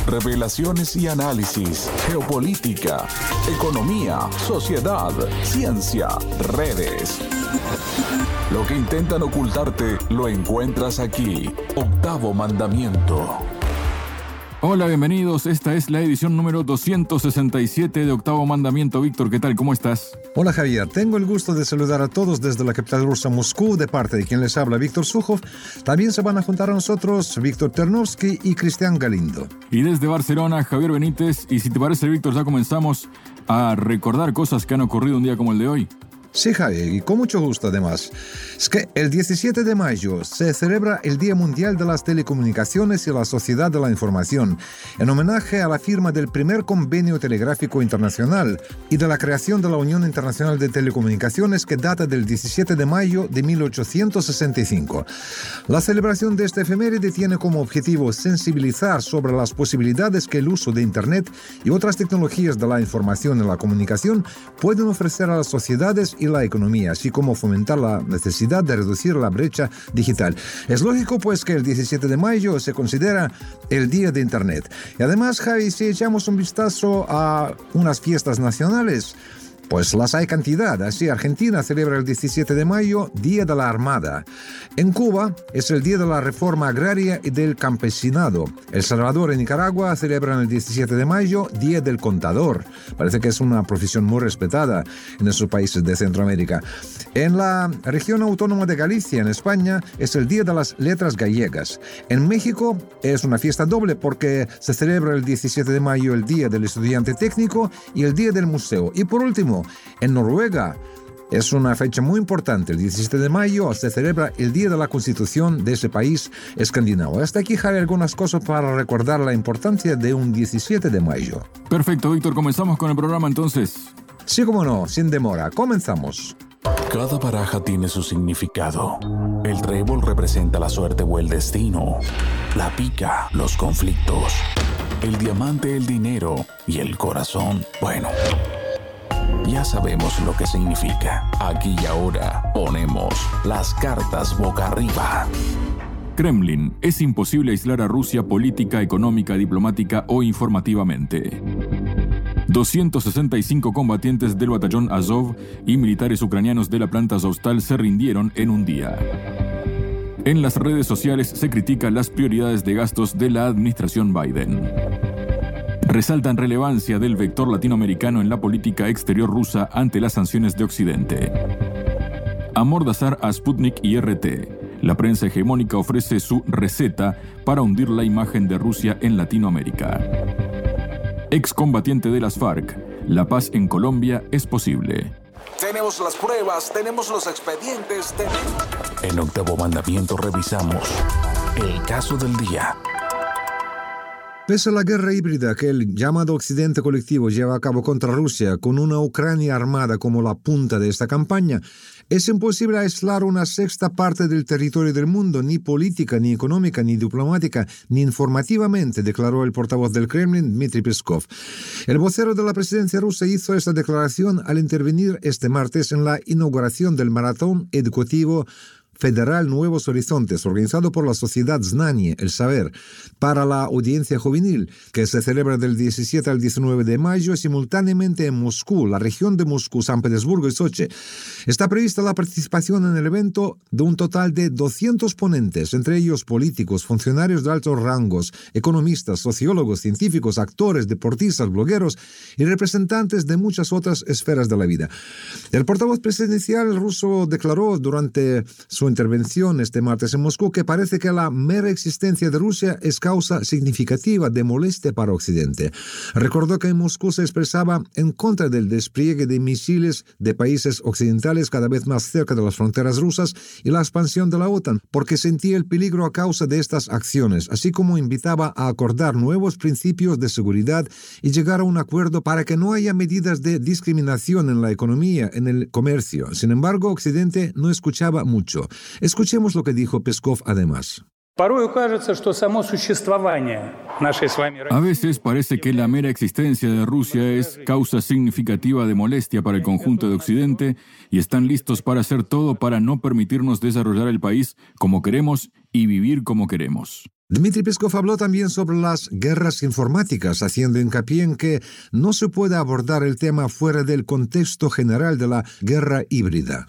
Revelaciones y análisis, geopolítica, economía, sociedad, ciencia, redes. Lo que intentan ocultarte lo encuentras aquí. Octavo Mandamiento. Hola, bienvenidos. Esta es la edición número 267 de Octavo Mandamiento. Víctor, ¿qué tal? ¿Cómo estás? Hola, Javier. Tengo el gusto de saludar a todos desde la capital rusa, Moscú, de parte de quien les habla, Víctor Sukhov. También se van a juntar a nosotros Víctor Ternovsky y Cristian Galindo. Y desde Barcelona, Javier Benítez. Y si te parece, Víctor, ya comenzamos a recordar cosas que han ocurrido un día como el de hoy. Sí, Javier, y con mucho gusto además. Es que el 17 de mayo se celebra el Día Mundial de las Telecomunicaciones y la Sociedad de la Información, en homenaje a la firma del primer convenio telegráfico internacional y de la creación de la Unión Internacional de Telecomunicaciones, que data del 17 de mayo de 1865. La celebración de esta efeméride tiene como objetivo sensibilizar sobre las posibilidades que el uso de Internet y otras tecnologías de la información y la comunicación pueden ofrecer a las sociedades y la economía, así como fomentar la necesidad de reducir la brecha digital. Es lógico, pues, que el 17 de mayo se considera el Día de Internet. Y además, Javi, si echamos un vistazo a unas fiestas nacionales, pues las hay cantidad. Así, Argentina celebra el 17 de mayo Día de la Armada. En Cuba es el Día de la Reforma Agraria y del Campesinado. El Salvador y Nicaragua celebran el 17 de mayo Día del Contador. Parece que es una profesión muy respetada en esos países de Centroamérica. En la región autónoma de Galicia, en España, es el Día de las Letras Gallegas. En México es una fiesta doble porque se celebra el 17 de mayo el Día del Estudiante Técnico y el Día del Museo. Y por último, en Noruega es una fecha muy importante. El 17 de mayo se celebra el Día de la Constitución de ese país escandinavo. Hasta aquí, Javi, algunas cosas para recordar la importancia de un 17 de mayo. Perfecto, Víctor. ¿Comenzamos con el programa entonces? Sí, cómo no, sin demora. Comenzamos. Cada baraja tiene su significado. El trébol representa la suerte o el destino. La pica, los conflictos. El diamante, el dinero. Y el corazón, bueno, ya sabemos lo que significa. Aquí y ahora ponemos las cartas boca arriba. Kremlin. Es imposible aislar a Rusia política, económica, diplomática o informativamente. 265 combatientes del batallón Azov y militares ucranianos de la planta Azovstal se rindieron en un día. En las redes sociales se critican las prioridades de gastos de la administración Biden. Resaltan relevancia del vector latinoamericano en la política exterior rusa ante las sanciones de Occidente. Amordazar a Sputnik y RT. La prensa hegemónica ofrece su receta para hundir la imagen de Rusia en Latinoamérica. Excombatiente de las FARC. La paz en Colombia es posible. Tenemos las pruebas, tenemos los expedientes. En Octavo Mandamiento revisamos el caso del día. Pese a la guerra híbrida que el llamado Occidente colectivo lleva a cabo contra Rusia, con una Ucrania armada como la punta de esta campaña, es imposible aislar una sexta parte del territorio del mundo, ni política, ni económica, ni diplomática, ni informativamente, declaró el portavoz del Kremlin, Dmitry Peskov. El vocero de la presidencia rusa hizo esta declaración al intervenir este martes en la inauguración del maratón educativo Federal Nuevos Horizontes, organizado por la Sociedad Znanie, el Saber, para la audiencia juvenil, que se celebra del 17 al 19 de mayo simultáneamente en Moscú, la región de Moscú, San Petersburgo y Sochi. Está prevista la participación en el evento de un total de 200 ponentes, entre ellos políticos, funcionarios de altos rangos, economistas, sociólogos, científicos, actores, deportistas, blogueros y representantes de muchas otras esferas de la vida. El portavoz presidencial ruso declaró durante su intervención este martes en Moscú que parece que la mera existencia de Rusia es causa significativa de molestia para Occidente. Recordó que en Moscú se expresaba en contra del despliegue de misiles de países occidentales cada vez más cerca de las fronteras rusas y la expansión de la OTAN, porque sentía el peligro a causa de estas acciones, así como invitaba a acordar nuevos principios de seguridad y llegar a un acuerdo para que no haya medidas de discriminación en la economía, en el comercio. Sin embargo, Occidente no escuchaba mucho. Escuchemos lo que dijo Peskov además. A veces parece que la mera existencia de Rusia es causa significativa de molestia para el conjunto de Occidente y están listos para hacer todo para no permitirnos desarrollar el país como queremos y vivir como queremos. Dmitry Peskov habló también sobre las guerras informáticas, haciendo hincapié en que no se puede abordar el tema fuera del contexto general de la guerra híbrida.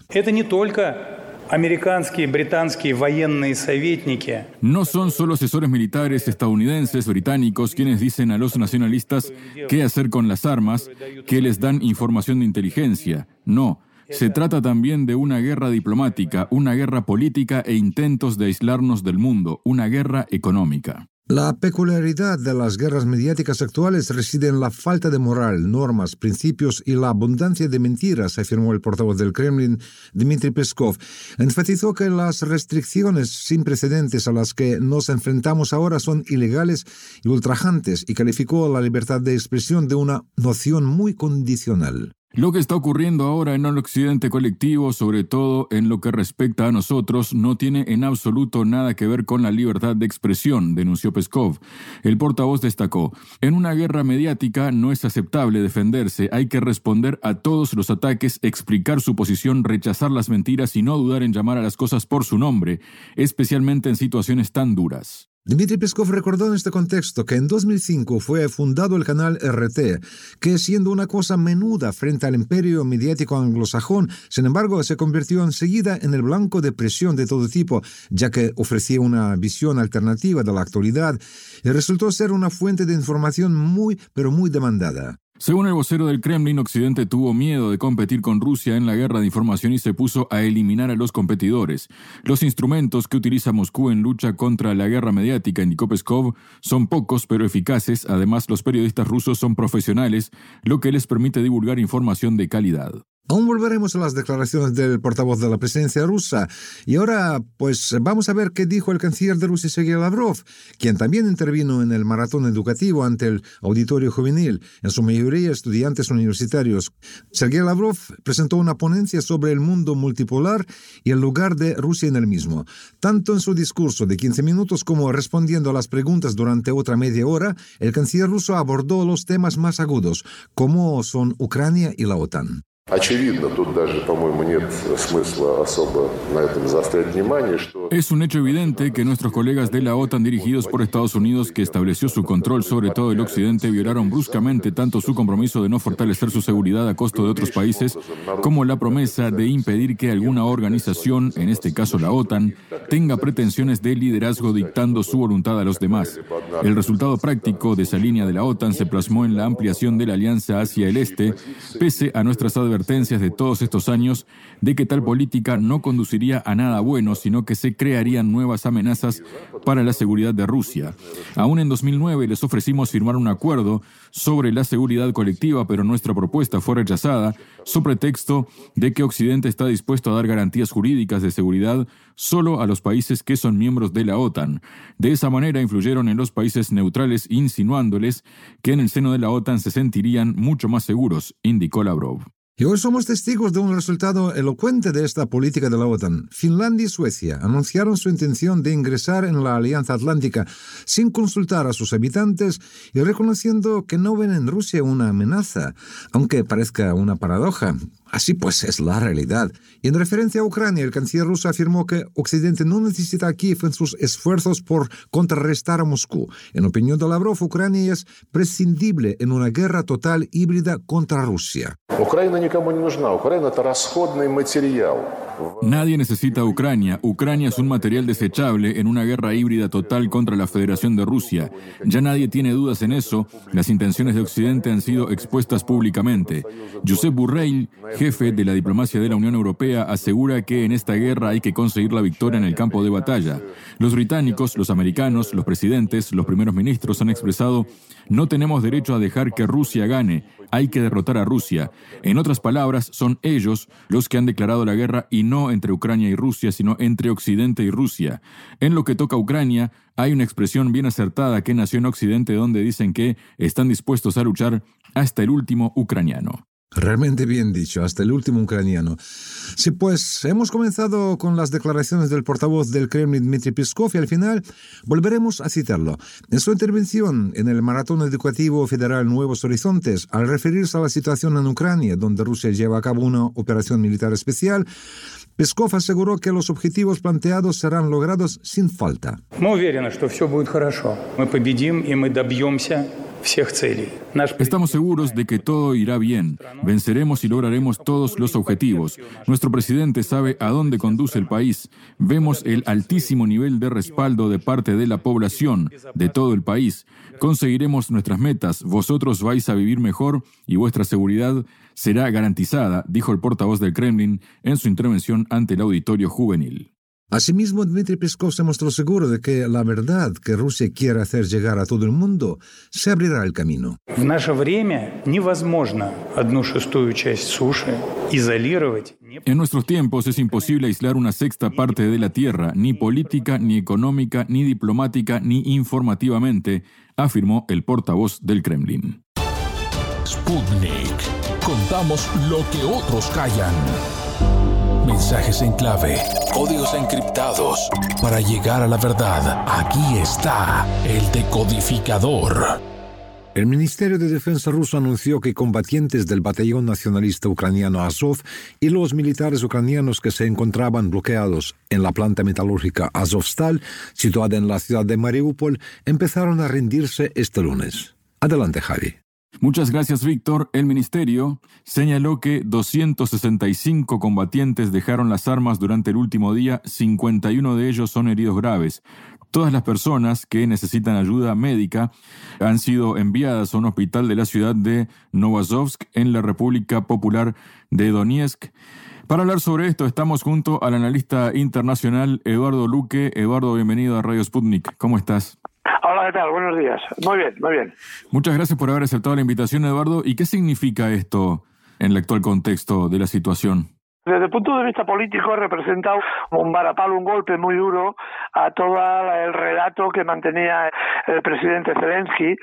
No son solo asesores militares estadounidenses, británicos, quienes dicen a los nacionalistas qué hacer con las armas, que les dan información de inteligencia. No. Se trata también de una guerra diplomática, una guerra política e intentos de aislarnos del mundo, una guerra económica. La peculiaridad de las guerras mediáticas actuales reside en la falta de moral, normas, principios y la abundancia de mentiras, afirmó el portavoz del Kremlin, Dmitry Peskov. Enfatizó que las restricciones sin precedentes a las que nos enfrentamos ahora son ilegales y ultrajantes y calificó la libertad de expresión de una noción muy condicional. Lo que está ocurriendo ahora en el occidente colectivo, sobre todo en lo que respecta a nosotros, no tiene en absoluto nada que ver con la libertad de expresión, denunció Peskov. El portavoz destacó: en una guerra mediática no es aceptable defenderse, hay que responder a todos los ataques, explicar su posición, rechazar las mentiras y no dudar en llamar a las cosas por su nombre, especialmente en situaciones tan duras. Dmitry Peskov recordó en este contexto que en 2005 fue fundado el canal RT, que siendo una cosa menuda frente al imperio mediático anglosajón, sin embargo se convirtió enseguida en el blanco de presión de todo tipo, ya que ofrecía una visión alternativa de la actualidad y resultó ser una fuente de información muy demandada. Según el vocero del Kremlin, Occidente tuvo miedo de competir con Rusia en la guerra de información y se puso a eliminar a los competidores. Los instrumentos que utiliza Moscú en lucha contra la guerra mediática, indicó Peskov, son pocos pero eficaces. Además, los periodistas rusos son profesionales, lo que les permite divulgar información de calidad. Aún volveremos a las declaraciones del portavoz de la presidencia rusa. Y ahora, pues, vamos a ver qué dijo el canciller de Rusia, Sergei Lavrov, quien también intervino en el maratón educativo ante el auditorio juvenil, en su mayoría estudiantes universitarios. Sergei Lavrov presentó una ponencia sobre el mundo multipolar y el lugar de Rusia en el mismo. Tanto en su discurso de 15 minutos como respondiendo a las preguntas durante otra media hora, el canciller ruso abordó los temas más agudos, como son Ucrania y la OTAN. Es un hecho evidente que nuestros colegas de la OTAN dirigidos por Estados Unidos, que estableció su control sobre todo el occidente, violaron bruscamente tanto su compromiso de no fortalecer su seguridad a costo de otros países, como la promesa de impedir que alguna organización, en este caso la OTAN, tenga pretensiones de liderazgo dictando su voluntad a los demás. El resultado práctico de esa línea de la OTAN se plasmó en la ampliación de la alianza hacia el este, pese a nuestras advertencias de todos estos años de que tal política no conduciría a nada bueno, sino que se crearían nuevas amenazas para la seguridad de Rusia. Aún en 2009 les ofrecimos firmar un acuerdo sobre la seguridad colectiva, pero nuestra propuesta fue rechazada sobre pretexto de que Occidente está dispuesto a dar garantías jurídicas de seguridad solo a los países que son miembros de la OTAN. De esa manera influyeron en los países neutrales, insinuándoles que en el seno de la OTAN se sentirían mucho más seguros, indicó Lavrov. Y hoy somos testigos de un resultado elocuente de esta política de la OTAN. Finlandia y Suecia anunciaron su intención de ingresar en la Alianza Atlántica sin consultar a sus habitantes y reconociendo que no ven en Rusia una amenaza, aunque parezca una paradoja. Así pues es la realidad. Y en referencia a Ucrania, el canciller ruso afirmó que Occidente no necesita a Kiev en sus esfuerzos por contrarrestar a Moscú. En opinión de Lavrov, Ucrania es prescindible en una guerra total híbrida contra Rusia. Nadie necesita a Ucrania. Ucrania es un material desechable en una guerra híbrida total contra la Federación de Rusia. Ya nadie tiene dudas en eso. Las intenciones de Occidente han sido expuestas públicamente. Josep Borrell, jefe de la diplomacia de la Unión Europea, asegura que en esta guerra hay que conseguir la victoria en el campo de batalla. Los británicos, los americanos, los presidentes, los primeros ministros han expresado: no tenemos derecho a dejar que Rusia gane, hay que derrotar a Rusia. En otras palabras, son ellos los que han declarado la guerra y no entre Ucrania y Rusia, sino entre Occidente y Rusia. En lo que toca a Ucrania, hay una expresión bien acertada que nació en Occidente donde dicen que están dispuestos a luchar hasta el último ucraniano. Realmente bien dicho, hasta el último ucraniano. Sí, pues hemos comenzado con las declaraciones del portavoz del Kremlin, Dmitry Peskov, y al final volveremos a citarlo. En su intervención en el Maratón Educativo Federal Nuevos Horizontes, al referirse a la situación en Ucrania, donde Rusia lleva a cabo una operación militar especial, Peskov aseguró que los objetivos planteados serán logrados sin falta. Estamos seguros de que todo irá bien. Venceremos y lograremos todos los objetivos. Nuestro presidente sabe a dónde conduce el país. Vemos el altísimo nivel de respaldo de parte de la población, de todo el país. Conseguiremos nuestras metas. Vosotros vais a vivir mejor y vuestra seguridad será garantizada, dijo el portavoz del Kremlin en su intervención ante el auditorio juvenil. Asimismo, Dmitry Peskov se mostró seguro de que la verdad que Rusia quiere hacer llegar a todo el mundo se abrirá el camino. En nuestros tiempos es imposible aislar una sexta parte de la tierra, ni política, ni económica, ni diplomática, ni informativamente, afirmó el portavoz del Kremlin. Sputnik. Contamos lo que otros callan. Mensajes en clave, códigos encriptados. Para llegar a la verdad, aquí está el decodificador. El Ministerio de Defensa ruso anunció que combatientes del batallón nacionalista ucraniano Azov y los militares ucranianos que se encontraban bloqueados en la planta metalúrgica Azovstal, situada en la ciudad de Mariupol, empezaron a rendirse este lunes. Adelante, Javi. Muchas gracias, Víctor. El ministerio señaló que 265 combatientes dejaron las armas durante el último día, 51 de ellos son heridos graves. Todas las personas que necesitan ayuda médica han sido enviadas a un hospital de la ciudad de Novazovsk, en la República Popular de Donetsk. Para hablar sobre esto, estamos junto al analista internacional Eduardo Luque. Eduardo, bienvenido a Radio Sputnik. ¿Cómo estás? Hola, ¿qué tal? Buenos días. Muy bien, muy bien. Muchas gracias por haber aceptado la invitación, Eduardo. ¿Y qué significa esto en el actual contexto de la situación? Desde el punto de vista político representa un varapalo, un golpe muy duro a todo el relato que mantenía el presidente Zelensky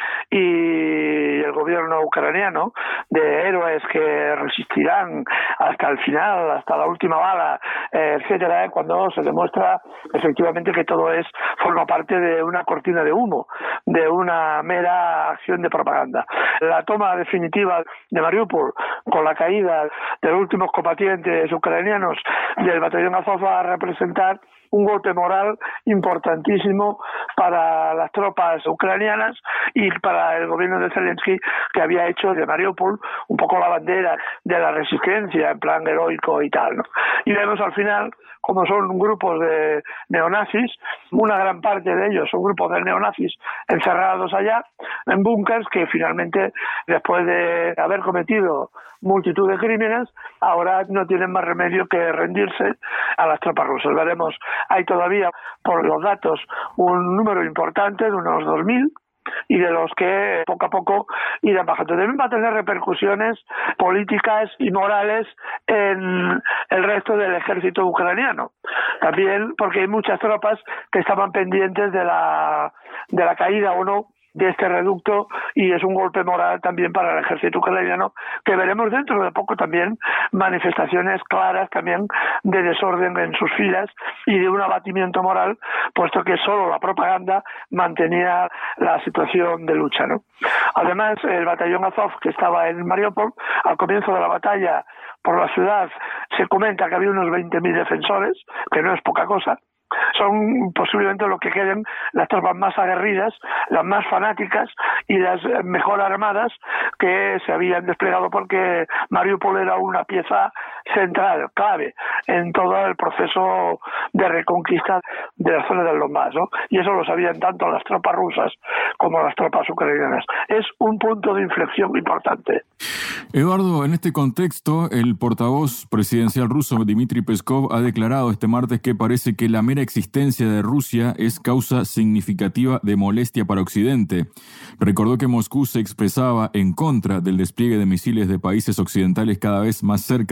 y el gobierno ucraniano de héroes que resistirán hasta el final, hasta la última bala, etcétera, cuando se demuestra efectivamente que todo forma parte de una cortina de humo, de una mera acción de propaganda. La toma definitiva de Mariupol, con la caída de los últimos combatientes ucranianos del batallón Azov, va a representar un golpe moral importantísimo para las tropas ucranianas y para el gobierno de Zelensky, que había hecho de Mariupol un poco la bandera de la resistencia en plan heroico y tal, ¿no? Y vemos al final como son grupos de neonazis, una gran parte de ellos son grupos de neonazis encerrados allá en búnkers que finalmente, después de haber cometido multitud de crímenes, ahora no tienen más remedio que rendirse a las tropas rusas. Veremos, hay todavía, por los datos, un número importante de unos 2.000, y de los que poco a poco irán bajando. También va a tener repercusiones políticas y morales en el resto del ejército ucraniano. También porque hay muchas tropas que estaban pendientes de la caída o no de este reducto, y es un golpe moral también para el ejército ucraniano, que veremos dentro de poco también manifestaciones claras también de desorden en sus filas y de un abatimiento moral, puesto que solo la propaganda mantenía la situación de lucha, ¿no? Además, el batallón Azov, que estaba en Mariupol, al comienzo de la batalla por la ciudad, se comenta que había unos 20.000 defensores, que no es poca cosa. Son posiblemente lo que queden las tropas más aguerridas, las más fanáticas y las mejor armadas que se habían desplegado, porque Mariupol era una pieza central, clave, en todo el proceso de reconquista de la zona del Donbass, ¿no? Y eso lo sabían tanto las tropas rusas como las tropas ucranianas. Es un punto de inflexión importante. Eduardo, en este contexto, el portavoz presidencial ruso Dmitry Peskov ha declarado este martes que parece que la mera existencia de Rusia es causa significativa de molestia para Occidente. Recordó que Moscú se expresaba en contra del despliegue de misiles de países occidentales cada vez más cerca de la frontera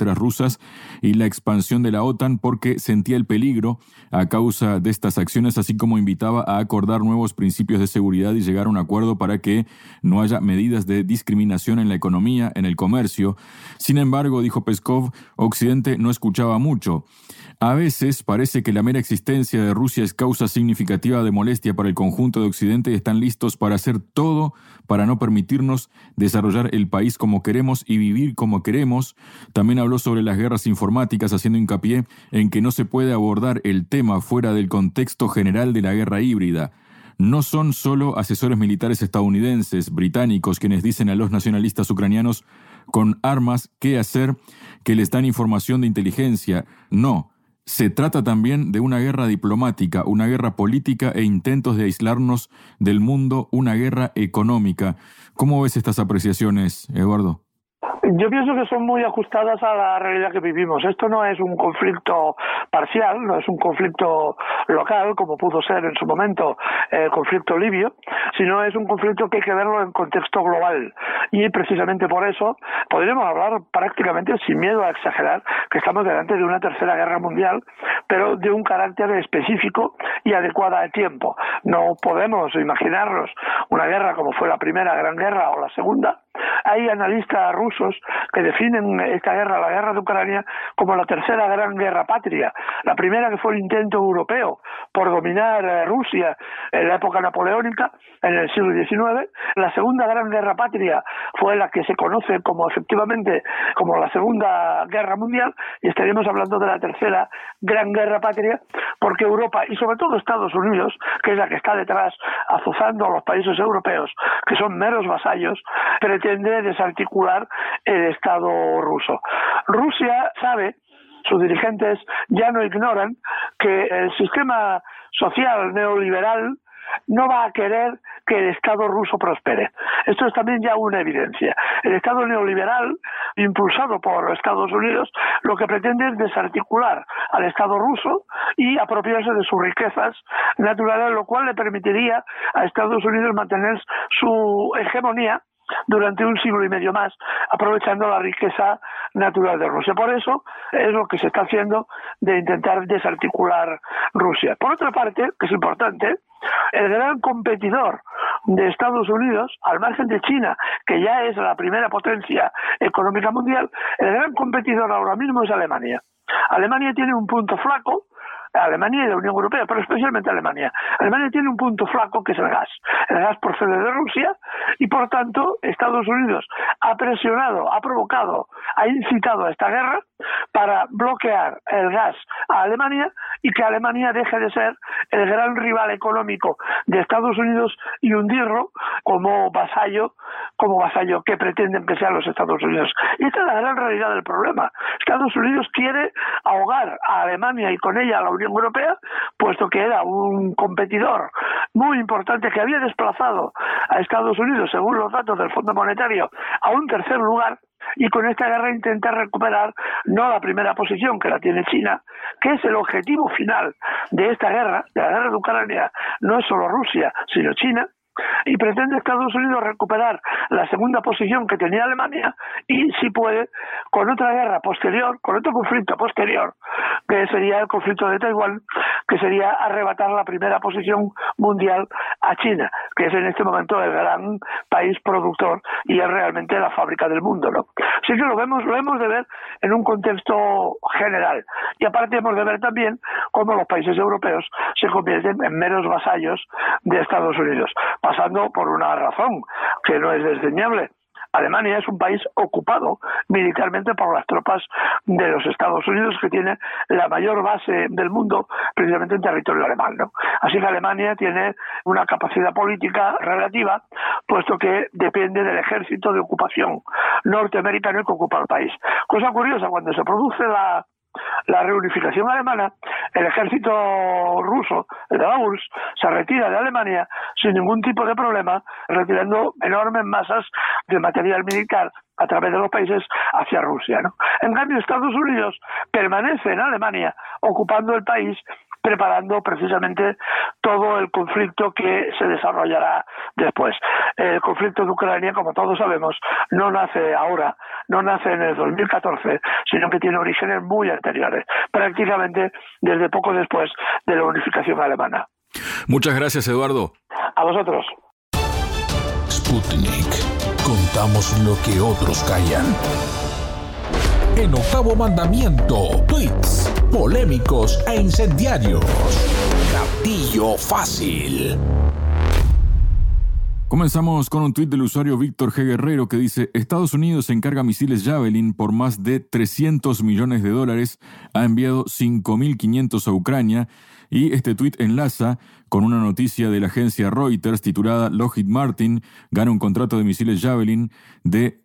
acuíferas rusas y la expansión de la OTAN porque sentía el peligro a causa de estas acciones, así como invitaba a acordar nuevos principios de seguridad y llegar a un acuerdo para que no haya medidas de discriminación en la economía, en el comercio. Sin embargo, dijo Peskov, Occidente no escuchaba mucho. A veces parece que la mera existencia de Rusia es causa significativa de molestia para el conjunto de Occidente y están listos para hacer todo para no permitirnos desarrollar el país como queremos y vivir como queremos. También habló sobre las guerras informáticas, haciendo hincapié en que no se puede abordar el tema fuera del contexto general de la guerra híbrida. No son solo asesores militares estadounidenses, británicos, quienes dicen a los nacionalistas ucranianos con armas qué hacer, que les dan información de inteligencia. No. Se trata también de una guerra diplomática, una guerra política e intentos de aislarnos del mundo, una guerra económica. ¿Cómo ves estas apreciaciones, Eduardo? Yo pienso que son muy ajustadas a la realidad que vivimos. Esto no es un conflicto parcial, no es un conflicto local, como pudo ser en su momento el conflicto libio, sino es un conflicto que hay que verlo en contexto global. Y precisamente por eso podríamos hablar prácticamente sin miedo a exagerar que estamos delante de una tercera guerra mundial, pero de un carácter específico y adecuada a tiempo. No podemos imaginarnos una guerra como fue la Primera Gran Guerra o la Segunda. Hay analistas rusos que definen esta guerra, la guerra de Ucrania, como la tercera gran guerra patria. La primera, que fue el intento europeo por dominar Rusia en la época napoleónica, en el siglo XIX. La segunda gran guerra patria fue la que se conoce como efectivamente como la Segunda Guerra Mundial, y estaríamos hablando de la tercera gran guerra patria, porque Europa y sobre todo Estados Unidos, que es la que está detrás azuzando a los países europeos, que son meros vasallos, pretende desarticular el Estado ruso. Rusia sabe, sus dirigentes ya no ignoran, que el sistema social neoliberal no va a querer que el Estado ruso prospere. Esto es también ya una evidencia. El Estado neoliberal, impulsado por Estados Unidos, lo que pretende es desarticular al Estado ruso y apropiarse de sus riquezas naturales, lo cual le permitiría a Estados Unidos mantener su hegemonía durante un siglo y medio más, aprovechando la riqueza natural de Rusia. Por eso es lo que se está haciendo de intentar desarticular Rusia. Por otra parte, que es importante, el gran competidor de Estados Unidos, al margen de China, que ya es la primera potencia económica mundial, el gran competidor ahora mismo es Alemania. Alemania tiene un punto flaco, Alemania y la Unión Europea, pero especialmente Alemania. Alemania tiene un punto flaco que es el gas. El gas procede de Rusia y, por tanto, Estados Unidos ha presionado, ha provocado, ha incitado a esta guerra para bloquear el gas a Alemania y que Alemania deje de ser el gran rival económico de Estados Unidos y hundirlo como vasallo que pretenden que sean los Estados Unidos. Y esta es la gran realidad del problema. Estados Unidos quiere ahogar a Alemania y con ella a la Unión Europea, puesto que era un competidor muy importante que había desplazado a Estados Unidos, según los datos del Fondo Monetario, a un tercer lugar, y con esta guerra intenta recuperar no la primera posición que la tiene China, que es el objetivo final de esta guerra, de la guerra de Ucrania. No es solo Rusia, sino China, y pretende Estados Unidos recuperar la segunda posición que tenía Alemania y, si puede, con otra guerra posterior, con otro conflicto posterior, que sería el conflicto de Taiwán, que sería arrebatar la primera posición mundial a China, que es en este momento el gran país productor y es realmente la fábrica del mundo, ¿no? Así que lo hemos de ver en un contexto general. Y aparte hemos de ver también cómo los países europeos se convierten en meros vasallos de Estados Unidos, pasando por una razón que no es desdeñable. Alemania es un país ocupado militarmente por las tropas de los Estados Unidos, que tiene la mayor base del mundo precisamente en territorio alemán, ¿no? Así que Alemania tiene una capacidad política relativa, puesto que depende del ejército de ocupación norteamericano que ocupa el país. Cosa curiosa, cuando se produce la reunificación alemana, el ejército ruso, el de la URSS, se retira de Alemania sin ningún tipo de problema, retirando enormes masas de material militar a través de los países hacia Rusia, ¿no? En cambio, Estados Unidos permanece en Alemania, ocupando el país, preparando precisamente todo el conflicto que se desarrollará después. El conflicto de Ucrania, como todos sabemos, no nace ahora, no nace en el 2014, sino que tiene orígenes muy anteriores, prácticamente desde poco después de la unificación alemana. Muchas gracias, Eduardo. A vosotros. Sputnik. Contamos lo que otros callan. En Octavo Mandamiento, tweets polémicos e incendiarios. Gatillo fácil. Comenzamos con un tuit del usuario Víctor G. Guerrero que dice: Estados Unidos encarga misiles Javelin por más de $300 millones, ha enviado 5.500 a Ucrania, y este tuit enlaza con una noticia de la agencia Reuters titulada Lockheed Martin gana un contrato de misiles Javelin de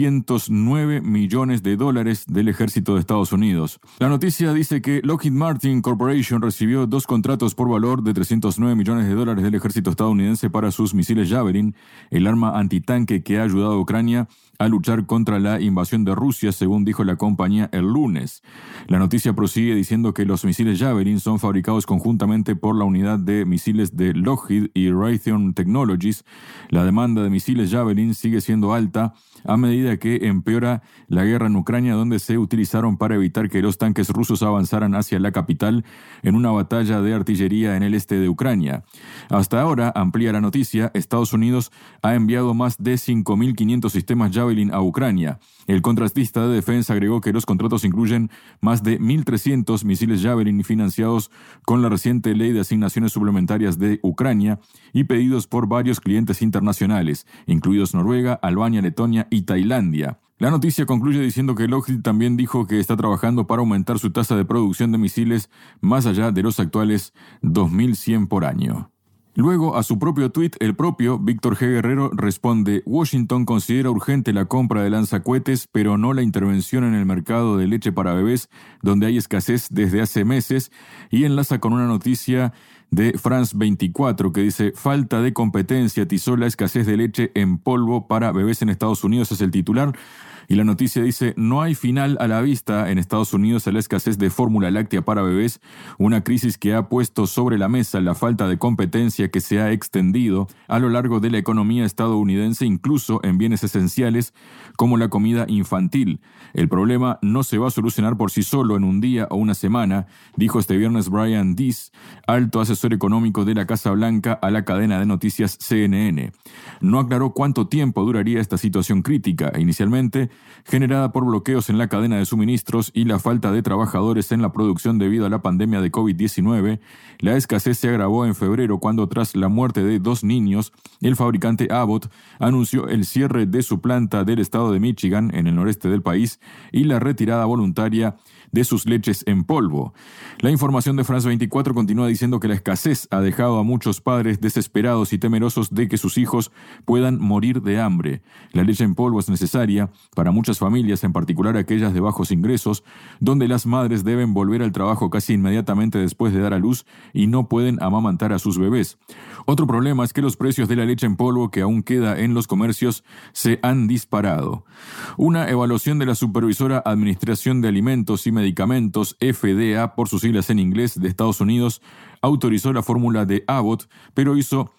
$309 millones del ejército de Estados Unidos. La noticia dice que Lockheed Martin Corporation recibió 2 contratos por valor de $309 millones del ejército estadounidense para sus misiles Javelin, el arma antitanque que ha ayudado a Ucrania a luchar contra la invasión de Rusia, según dijo la compañía el lunes. La noticia prosigue diciendo que los misiles Javelin son fabricados conjuntamente por la unidad de misiles de Lockheed y Raytheon Technologies. La demanda de misiles Javelin sigue siendo alta a medida que empeora la guerra en Ucrania, donde se utilizaron para evitar que los tanques rusos avanzaran hacia la capital en una batalla de artillería en el este de Ucrania. Hasta ahora, amplía la noticia, Estados Unidos ha enviado más de 5.500 sistemas Javelin a Ucrania. El contratista de defensa agregó que los contratos incluyen más de 1.300 misiles Javelin financiados con la reciente ley de asignaciones suplementarias de Ucrania y pedidos por varios clientes internacionales, incluidos Noruega, Albania, Letonia y Tailandia. La noticia concluye diciendo que Lockheed también dijo que está trabajando para aumentar su tasa de producción de misiles más allá de los actuales 2.100 por año. Luego, a su propio tuit, el propio Víctor G. Guerrero responde: Washington considera urgente la compra de lanzacohetes, pero no la intervención en el mercado de leche para bebés, donde hay escasez desde hace meses, y enlaza con una noticia de France 24 que dice: falta de competencia atizó la escasez de leche en polvo para bebés en Estados Unidos, es el titular. Y la noticia dice: no hay final a la vista en Estados Unidos a la escasez de fórmula láctea para bebés, una crisis que ha puesto sobre la mesa la falta de competencia que se ha extendido a lo largo de la economía estadounidense, incluso en bienes esenciales como la comida infantil. El problema no se va a solucionar por sí solo en un día o una semana, dijo este viernes Brian Deese, alto asesor económico de la Casa Blanca, a la cadena de noticias CNN. No aclaró cuánto tiempo duraría esta situación crítica. Inicialmente, generada por bloqueos en la cadena de suministros y la falta de trabajadores en la producción debido a la pandemia de COVID-19, la escasez se agravó en febrero cuando, tras la muerte de 2 niños, el fabricante Abbott anunció el cierre de su planta del estado de Michigan, en el noreste del país, y la retirada voluntaria de sus leches en polvo. La información de France 24 continúa diciendo que la escasez ha dejado a muchos padres desesperados y temerosos de que sus hijos puedan morir de hambre. La leche en polvo es necesaria para muchas familias, en particular aquellas de bajos ingresos, donde las madres deben volver al trabajo casi inmediatamente después de dar a luz y no pueden amamantar a sus bebés. Otro problema es que los precios de la leche en polvo que aún queda en los comercios se han disparado. Una evaluación de la Supervisora Administración de Alimentos y Medicamentos, FDA por sus siglas en inglés, de Estados Unidos, autorizó la fórmula de Abbott, pero hizo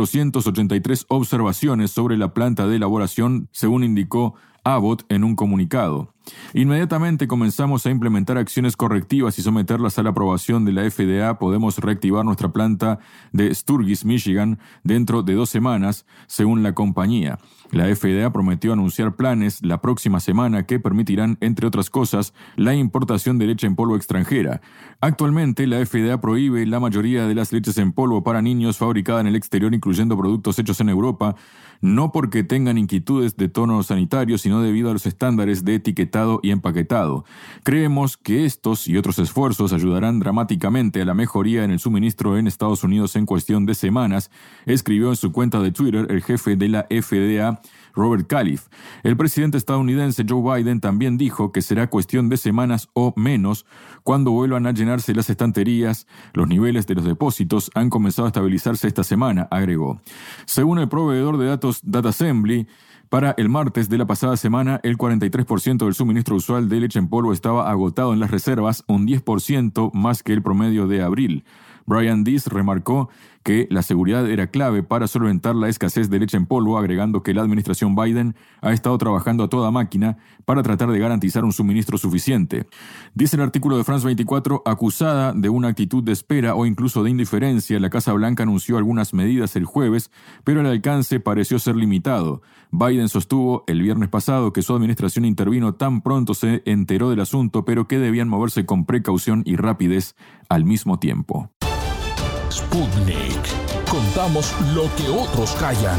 483 observaciones sobre la planta de elaboración, según indicó Abbott en un comunicado. Inmediatamente comenzamos a implementar acciones correctivas y someterlas a la aprobación de la FDA. Podemos reactivar nuestra planta de Sturgis, Michigan, dentro de 2 semanas, según la compañía. La FDA prometió anunciar planes la próxima semana que permitirán, entre otras cosas, la importación de leche en polvo extranjera. Actualmente, la FDA prohíbe la mayoría de las leches en polvo para niños fabricada en el exterior, incluyendo productos hechos en Europa, no porque tengan inquietudes de tono sanitario, sino debido a los estándares de etiquetado y empaquetado. Creemos que estos y otros esfuerzos ayudarán dramáticamente a la mejoría en el suministro en Estados Unidos en cuestión de semanas, escribió en su cuenta de Twitter el jefe de la FDA, Robert Califf. El presidente estadounidense Joe Biden también dijo que será cuestión de semanas o menos cuando vuelvan a llenarse las estanterías. Los niveles de los depósitos han comenzado a estabilizarse esta semana, agregó. Según el proveedor de datos DataSembly, para el martes de la pasada semana, el 43% del suministro usual de leche en polvo estaba agotado en las reservas, un 10% más que el promedio de abril. Brian Deese remarcó que la seguridad era clave para solventar la escasez de leche en polvo, agregando que la administración Biden ha estado trabajando a toda máquina para tratar de garantizar un suministro suficiente. Dice el artículo de France 24, acusada de una actitud de espera o incluso de indiferencia, la Casa Blanca anunció algunas medidas el jueves, pero el alcance pareció ser limitado. Biden sostuvo el viernes pasado que su administración intervino tan pronto se enteró del asunto, pero que debían moverse con precaución y rapidez al mismo tiempo. Sputnik. Contamos lo que otros callan.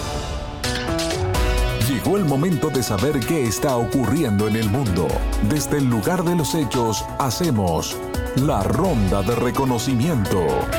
Llegó el momento de saber qué está ocurriendo en el mundo. Desde el lugar de los hechos, hacemos la ronda de reconocimiento.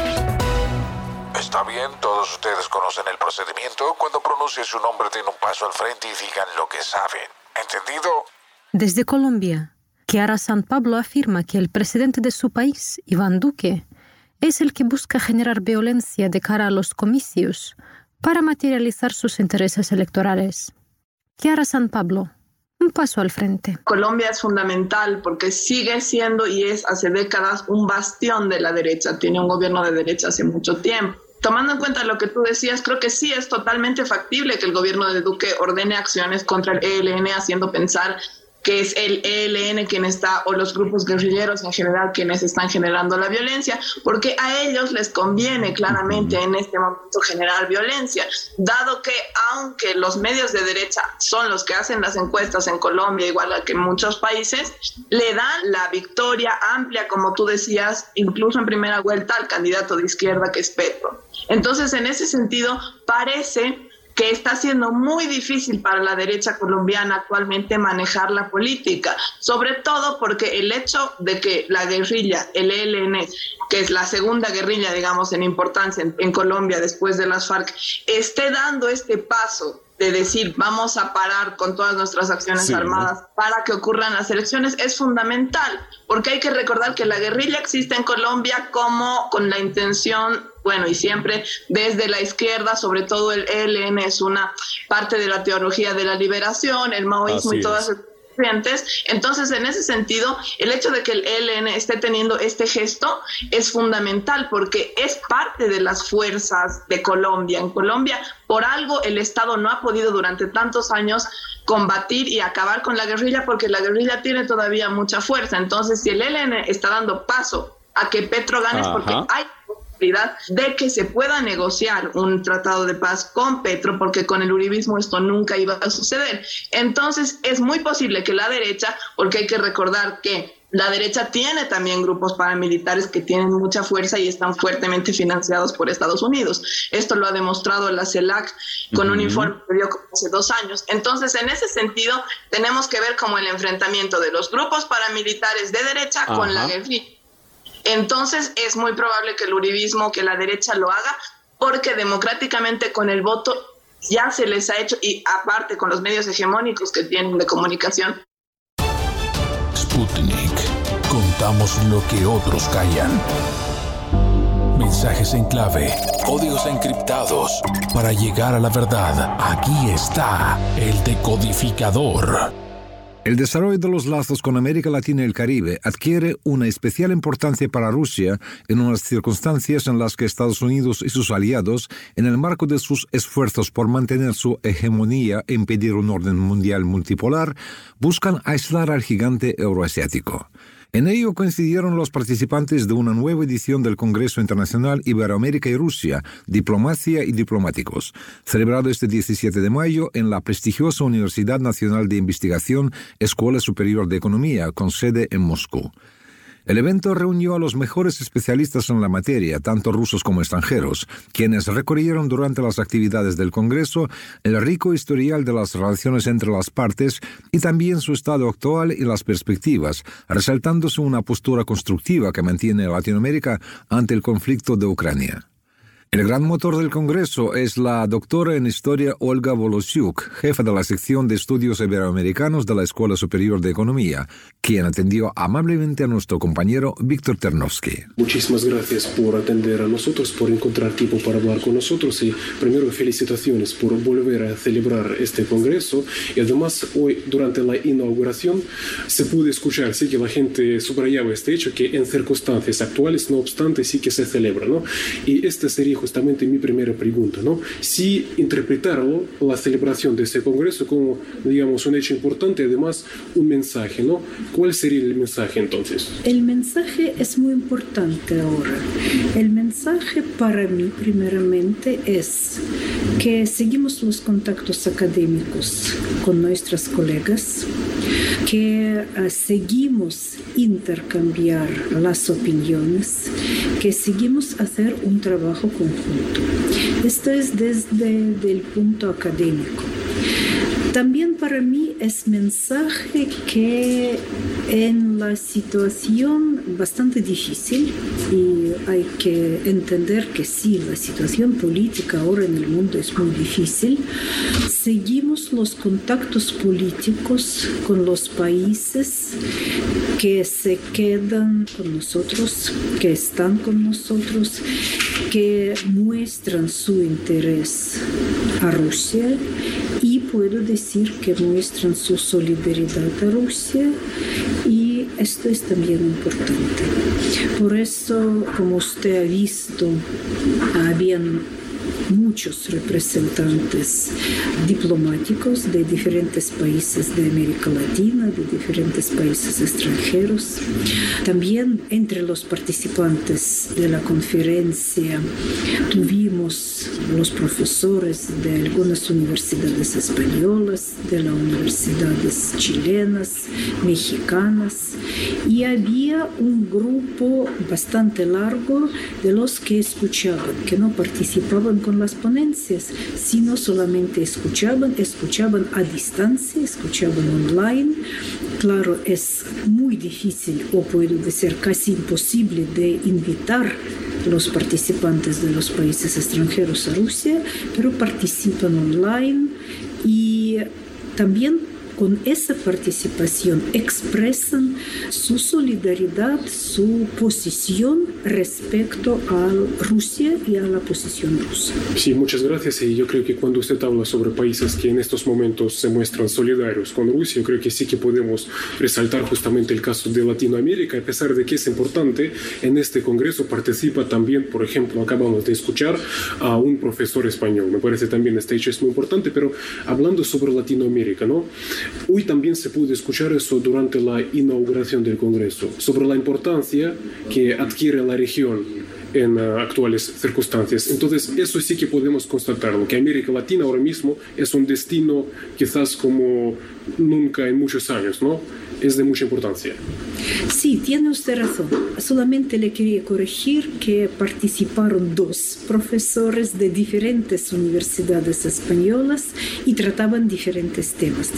Está bien, todos ustedes conocen el procedimiento. Cuando pronuncie su nombre, den un paso al frente y digan lo que saben. ¿Entendido? Desde Colombia, Chiara San Pablo afirma que el presidente de su país, Iván Duque, es el que busca generar violencia de cara a los comicios para materializar sus intereses electorales. Chiara San Pablo, un paso al frente. Colombia es fundamental porque sigue siendo y es hace décadas un bastión de la derecha. Tiene un gobierno de derecha hace mucho tiempo. Tomando en cuenta lo que tú decías, creo que sí es totalmente factible que el gobierno de Duque ordene acciones contra el ELN, haciendo pensar que es el ELN quien está, o los grupos guerrilleros en general, quienes están generando la violencia, porque a ellos les conviene claramente en este momento generar violencia, dado que aunque los medios de derecha son los que hacen las encuestas en Colombia, igual que en muchos países, le dan la victoria amplia, como tú decías, incluso en primera vuelta al candidato de izquierda que es Petro. Entonces, en ese sentido, parece que está siendo muy difícil para la derecha colombiana actualmente manejar la política, sobre todo porque el hecho de que la guerrilla, el ELN, que es la segunda guerrilla, digamos, en importancia en Colombia después de las FARC, esté dando este paso de decir vamos a parar con todas nuestras acciones armadas para que ocurran las elecciones, es fundamental, porque hay que recordar que la guerrilla existe en Colombia como con la intención, bueno, y siempre desde la izquierda, sobre todo el ELN es una parte de la teología de la liberación, el maoísmo y todas esas corrientes. Entonces, en ese sentido, el hecho de que el ELN esté teniendo este gesto es fundamental porque es parte de las fuerzas de Colombia. En Colombia, por algo, el Estado no ha podido durante tantos años combatir y acabar con la guerrilla porque la guerrilla tiene todavía mucha fuerza. Entonces, si el ELN está dando paso a que Petro gane es porque hay de que se pueda negociar un tratado de paz con Petro, porque con el uribismo esto nunca iba a suceder. Entonces es muy posible que la derecha, porque hay que recordar que la derecha tiene también grupos paramilitares que tienen mucha fuerza y están fuertemente financiados por Estados Unidos. Esto lo ha demostrado la CELAC con un informe que dio hace 2 años. Entonces, en ese sentido, tenemos que ver como el enfrentamiento de los grupos paramilitares de derecha con la guerrilla. Entonces es muy probable que el uribismo, que la derecha lo haga, porque democráticamente con el voto ya se les ha hecho, y aparte con los medios hegemónicos que tienen de comunicación. Sputnik. Contamos lo que otros callan. Mensajes en clave, códigos encriptados. Para llegar a la verdad, aquí está el decodificador. El desarrollo de los lazos con América Latina y el Caribe adquiere una especial importancia para Rusia en unas circunstancias en las que Estados Unidos y sus aliados, en el marco de sus esfuerzos por mantener su hegemonía e impedir un orden mundial multipolar, buscan aislar al gigante euroasiático. En ello coincidieron los participantes de una nueva edición del Congreso Internacional Iberoamérica y Rusia, Diplomacia y Diplomáticos, celebrado este 17 de mayo en la prestigiosa Universidad Nacional de Investigación Escuela Superior de Economía, con sede en Moscú. El evento reunió a los mejores especialistas en la materia, tanto rusos como extranjeros, quienes recorrieron durante las actividades del Congreso el rico historial de las relaciones entre las partes y también su estado actual y las perspectivas, resaltándose una postura constructiva que mantiene Latinoamérica ante el conflicto de Ucrania. El gran motor del Congreso es la doctora en Historia Olga Volosiuk, jefa de la sección de Estudios Iberoamericanos de la Escuela Superior de Economía, quien atendió amablemente a nuestro compañero Víctor Ternovsky. Muchísimas gracias por atender a nosotros, por encontrar tiempo para hablar con nosotros y primero felicitaciones por volver a celebrar este Congreso. Y además hoy durante la inauguración se pudo escuchar, sí que la gente subrayaba este hecho que en circunstancias actuales, no obstante, sí que se celebra, ¿no? Y esta sería justamente mi primera pregunta, ¿no? Si interpretarlo, la celebración de este Congreso como, digamos, un hecho importante, además un mensaje, ¿no? ¿Cuál sería el mensaje entonces? El mensaje es muy importante ahora. El mensaje para mí, primeramente, es que seguimos los contactos académicos con nuestras colegas, que seguimos intercambiar las opiniones, que seguimos hacer un trabajo conjunto. Esto es desde el punto académico. También para mí es mensaje que en la situación bastante difícil, y hay que entender que sí, la situación política ahora en el mundo es muy difícil, seguimos los contactos políticos con los países que se quedan con nosotros, que están con nosotros, que muestran su interés a Rusia y puedo decir que muestran su solidaridad a Rusia, y esto es también importante. Por eso, como usted ha visto, habían muchos representantes diplomáticos de diferentes países de América Latina, de diferentes países extranjeros. También entre los participantes de la conferencia tuvimos los profesores de algunas universidades españolas, de las universidades chilenas, mexicanas, y había un grupo bastante largo de los que escuchaban, que no participaban con las ponencias, sino solamente escuchaban a distancia, escuchaban online. Claro, es muy difícil, o puedo decir casi imposible, de invitar a los participantes de los países extranjeros a Rusia, pero participan online y también con esa participación expresan su solidaridad, su posición respecto a Rusia y a la posición rusa. Sí, muchas gracias. Y yo creo que cuando usted habla sobre países que en estos momentos se muestran solidarios con Rusia, yo creo que sí que podemos resaltar justamente el caso de Latinoamérica, a pesar de que es importante. En este congreso participa también, por ejemplo, acabamos de escuchar a un profesor español. Me parece también este hecho es muy importante, pero hablando sobre Latinoamérica, ¿no? Hoy también se pudo escuchar eso durante la inauguración del Congreso, sobre la importancia que adquiere la región en actuales circunstancias. Entonces, eso sí que podemos constatarlo, que América Latina ahora mismo es un destino quizás como nunca en muchos años, ¿no? Es de mucha importancia. Sí, tiene usted razón. Solamente le quería corregir que participaron 2 profesores de diferentes universidades españolas y trataban diferentes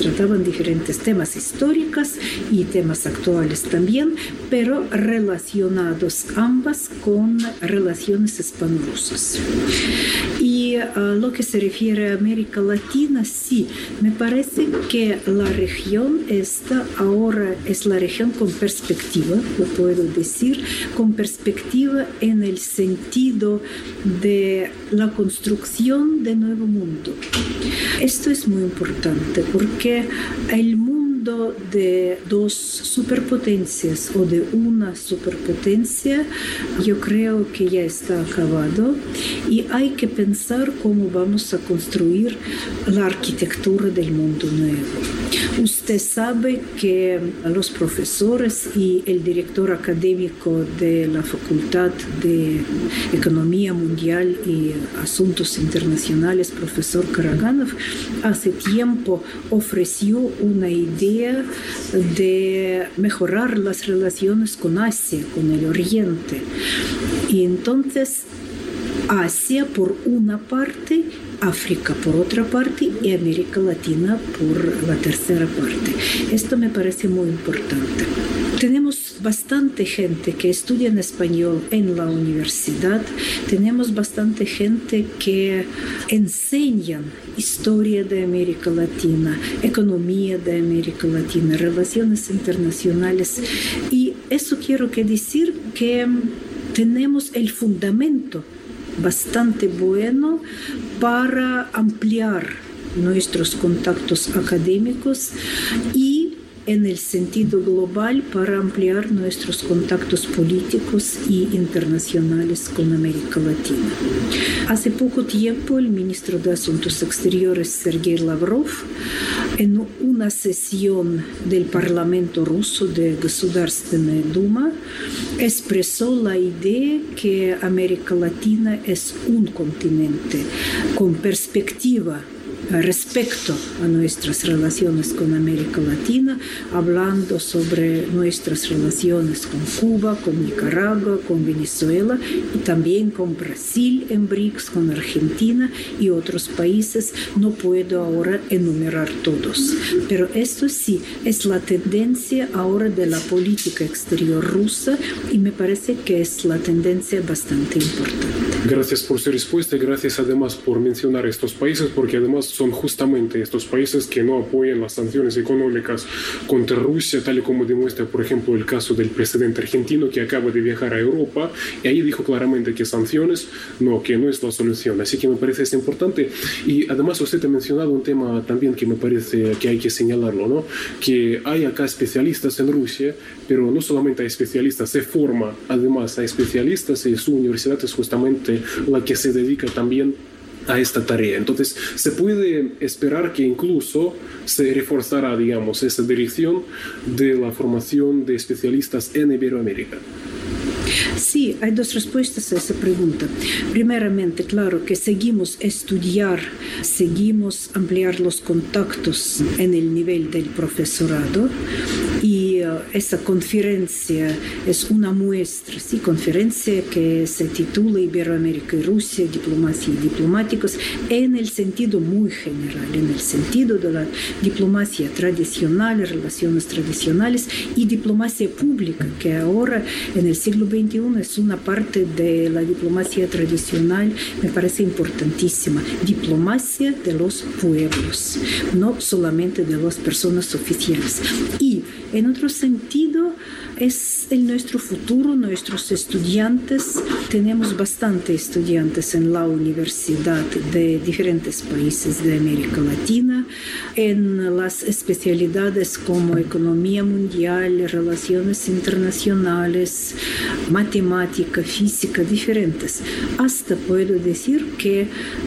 temas históricos y temas actuales también, pero relacionados ambas con relaciones hispano-rusas. Y a lo que se refiere a América Latina, sí, me parece que la región esta ahora es la región con perspectiva, lo puedo decir, con perspectiva en el sentido de la construcción de nuevo mundo. Esto es muy importante porque el mundo de 2 superpotencias o de una superpotencia yo creo que ya está acabado y hay que pensar cómo vamos a construir la arquitectura del mundo nuevo. Usted sabe que los profesores y el director académico de la Facultad de Economía Mundial y Asuntos Internacionales, profesor Karaganov, hace tiempo ofreció una idea de mejorar las relaciones con Asia, con el Oriente. Y entonces Asia por una parte, África por otra parte y América Latina por la tercera parte. Esto me parece muy importante. Tenemos bastante gente que estudia en español en la universidad, tenemos bastante gente que enseñan historia de América Latina, economía de América Latina, relaciones internacionales, y eso quiero decir que tenemos el fundamento bastante bueno para ampliar nuestros contactos académicos y en el sentido global para ampliar nuestros contactos políticos y internacionales con América Latina. Hace poco tiempo el ministro de Asuntos Exteriores, Sergei Lavrov, en una sesión del Parlamento ruso de Государственная Дума, expresó la idea que América Latina es un continente con perspectiva respecto a nuestras relaciones con América Latina, hablando sobre nuestras relaciones con Cuba, con Nicaragua, con Venezuela y también con Brasil en BRICS, con Argentina y otros países. No puedo ahora enumerar todos, pero esto sí es la tendencia ahora de la política exterior rusa y me parece que es la tendencia bastante importante. Gracias por su respuesta y gracias además por mencionar estos países, porque además son justamente estos países que no apoyan las sanciones económicas contra Rusia, tal y como demuestra, por ejemplo, el caso del presidente argentino que acaba de viajar a Europa y ahí dijo claramente que sanciones que no es la solución. Así que me parece es importante. Y además usted ha mencionado un tema también que me parece que hay que señalarlo, ¿no? Que hay acá especialistas en Rusia, pero no solamente hay especialistas, se forma además a especialistas y su universidad es justamente la que se dedica también a esta tarea. Entonces, se puede esperar que incluso se reforzará, digamos, esa dirección de la formación de especialistas en Iberoamérica. Sí, hay dos respuestas a esa pregunta. Primeramente, claro que seguimos ampliar los contactos en el nivel del profesorado y esa conferencia es una muestra, ¿sí? Conferencia que se titula Iberoamérica y Rusia, diplomacia y diplomáticos, en el sentido muy general, en el sentido de la diplomacia tradicional, relaciones tradicionales y diplomacia pública, que ahora en el siglo XXI es una parte de la diplomacia tradicional, me parece importantísima. Diplomacia de los pueblos, no solamente de las personas oficiales. Y en otro sentido, es nuestro futuro, nuestros estudiantes. Tenemos bastantes estudiantes en la universidad de diferentes países de América Latina, en las especialidades como economía mundial, relaciones internacionales, matemática, física, diferentes. Hasta puedo decir que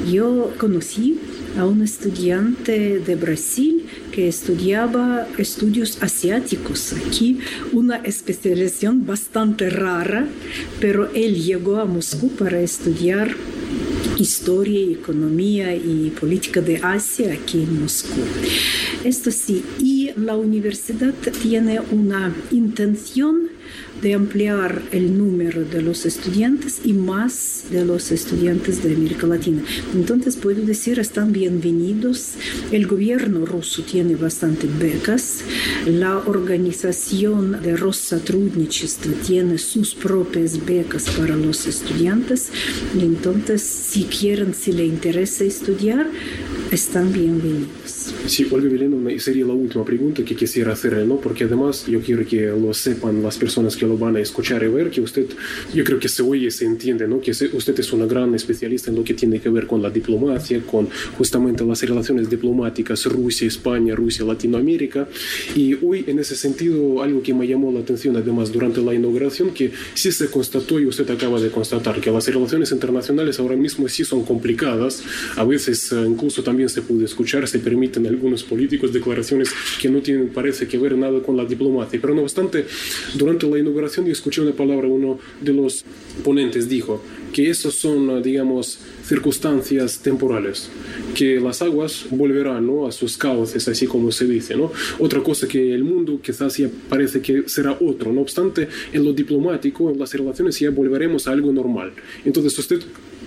yo conocí a un estudiante de Brasil que estudiaba estudios asiáticos aquí, una especialización bastante rara, pero él llegó a Moscú para estudiar historia, economía y política de Asia aquí en Moscú. Esto sí, y la universidad tiene una intención de ampliar el número de los estudiantes y más de los estudiantes de América Latina. Entonces, puedo decir, están bienvenidos. El gobierno ruso tiene bastantes becas. La organización de Россотрудничество tiene sus propias becas para los estudiantes. Y entonces, si les interesa estudiar, están bienvenidos. Sí, Olga Vilenova, sería la última pregunta que quisiera hacerle, ¿no? Porque además yo quiero que lo sepan las personas que lo van a escuchar y ver, que usted, yo creo que se oye y se entiende, ¿no? Que usted es una gran especialista en lo que tiene que ver con la diplomacia, con justamente las relaciones diplomáticas Rusia-España, Rusia-Latinoamérica. Y hoy, en ese sentido, algo que me llamó la atención, además, durante la inauguración, que sí se constató y usted acaba de constatar, que las relaciones internacionales ahora mismo sí son complicadas. A veces incluso también se puede escuchar, se permiten algunos políticos declaraciones que no tienen, parece que ver nada con la diplomacia. Pero no obstante, durante la inauguración yo escuché una palabra, uno de los ponentes dijo que esos son, digamos, circunstancias temporales, que las aguas volverán, ¿no?, a sus cauces, así como se dice, ¿no? Otra cosa que el mundo quizás ya parece que será otro. No obstante, en lo diplomático, en las relaciones ya volveremos a algo normal. Entonces usted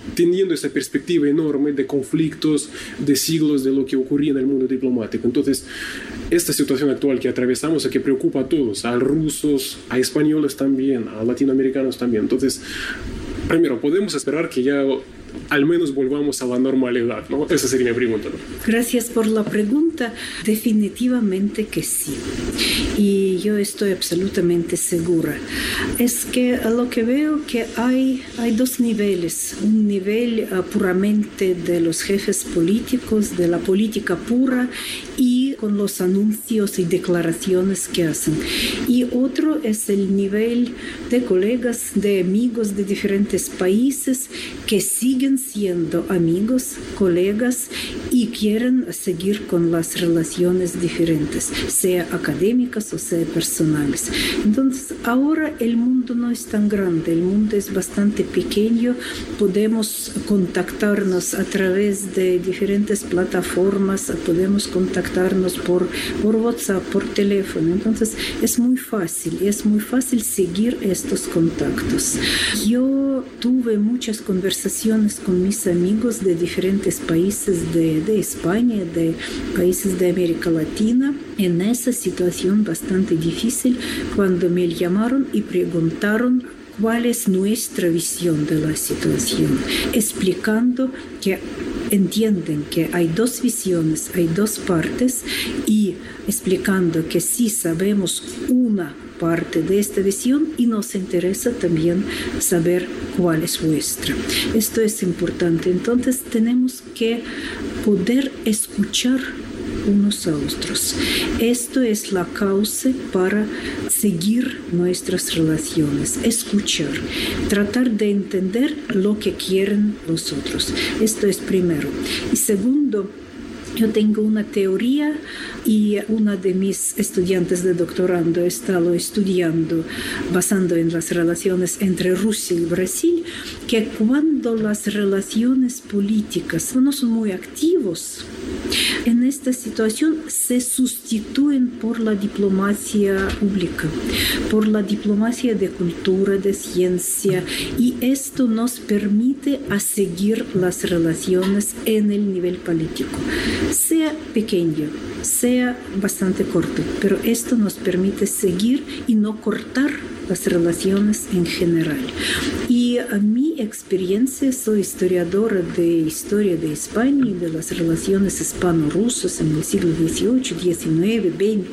teniendo esa perspectiva enorme de conflictos, de siglos de lo que ocurría en el mundo diplomático. Entonces, esta situación actual que atravesamos, que preocupa a todos, a rusos, a españoles también, a latinoamericanos también. Entonces, primero, podemos esperar que ya al menos volvamos a la normalidad, ¿no? Esa sería mi pregunta, ¿no? Gracias por la pregunta. Definitivamente que sí. Y yo estoy absolutamente segura. Es que lo que veo que hay dos niveles. Un nivel puramente de los jefes políticos, de la política pura y con los anuncios y declaraciones que hacen. Y otro es el nivel de colegas, de amigos de diferentes países que siguen siendo amigos, colegas y quieren seguir con las relaciones diferentes, sea académicas o sea personales. Entonces, ahora el mundo no es tan grande, el mundo es bastante pequeño, podemos contactarnos a través de diferentes plataformas, podemos contactarnos por WhatsApp, por teléfono. Entonces, es muy fácil seguir estos contactos. Yo tuve muchas conversaciones con mis amigos de diferentes países de España, de países de América Latina, en esa situación bastante difícil, cuando me llamaron y preguntaron cuál es nuestra visión de la situación, explicando que entienden que hay dos visiones, hay dos partes, y explicando que sí sabemos una parte de esta visión y nos interesa también saber cuál es vuestra. Esto es importante. Entonces tenemos que poder escuchar unos a otros. Esto es la causa para seguir nuestras relaciones, escuchar, tratar de entender lo que quieren los otros. Esto es primero. Y segundo, yo tengo una teoría y una de mis estudiantes de doctorado ha estado estudiando, basando en las relaciones entre Rusia y Brasil, que cuando las relaciones políticas no son muy activos, en esta situación se sustituyen por la diplomacia pública, por la diplomacia de cultura, de ciencia, y esto nos permite a seguir las relaciones en el nivel político, sea pequeño, sea bastante corto, pero esto nos permite seguir y no cortar las relaciones en general. Y a mi experiencia, soy historiadora de historia de España y de las relaciones hispano-rusas en el siglo XVIII, XIX,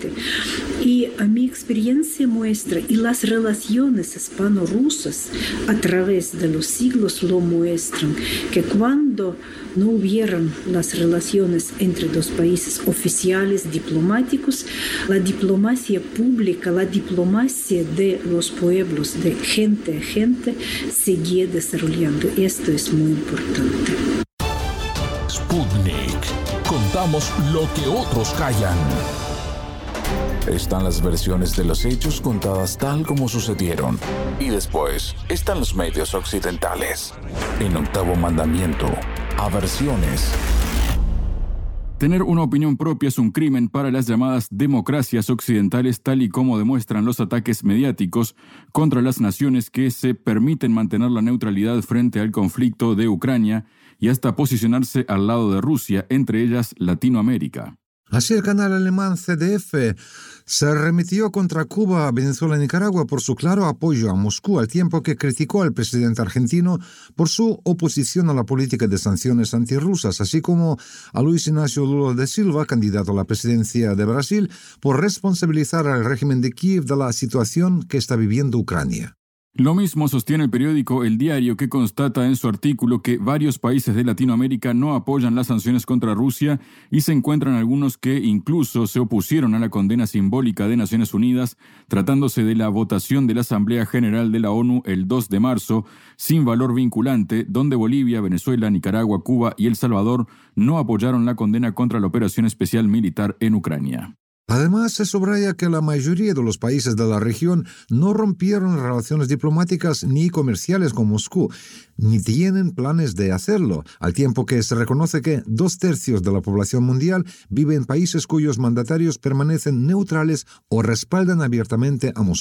XX. Y a mi experiencia muestra, y las relaciones hispano-rusas a través de los siglos lo muestran, que cuando no hubieran las relaciones entre dos países oficiales, diplomáticos, la diplomacia pública, la diplomacia de los pueblos, de gente a gente, seguía desarrollando. Esto es muy importante. Sputnik. Contamos lo que otros callan. Están las versiones de los hechos contadas tal como sucedieron. Y después están los medios occidentales. En Octavo Mandamiento, aversiones. Tener una opinión propia es un crimen para las llamadas democracias occidentales, tal y como demuestran los ataques mediáticos contra las naciones que se permiten mantener la neutralidad frente al conflicto de Ucrania y hasta posicionarse al lado de Rusia, entre ellas Latinoamérica. Así el canal alemán ZDF se remitió contra Cuba, Venezuela y Nicaragua por su claro apoyo a Moscú, al tiempo que criticó al presidente argentino por su oposición a la política de sanciones antirrusas, así como a Luis Ignacio Lula da Silva, candidato a la presidencia de Brasil, por responsabilizar al régimen de Kiev de la situación que está viviendo Ucrania. Lo mismo sostiene el periódico El Diario, que constata en su artículo que varios países de Latinoamérica no apoyan las sanciones contra Rusia y se encuentran algunos que incluso se opusieron a la condena simbólica de Naciones Unidas, tratándose de la votación de la Asamblea General de la ONU el 2 de marzo, sin valor vinculante, donde Bolivia, Venezuela, Nicaragua, Cuba y El Salvador no apoyaron la condena contra la operación especial militar en Ucrania. Además, se subraya que la mayoría de los países de la región no rompieron relaciones diplomáticas ni comerciales con Moscú, ni tienen planes de hacerlo, al tiempo que se reconoce que 2/3 de la población mundial vive en países cuyos mandatarios permanecen neutrales o respaldan abiertamente a Moscú.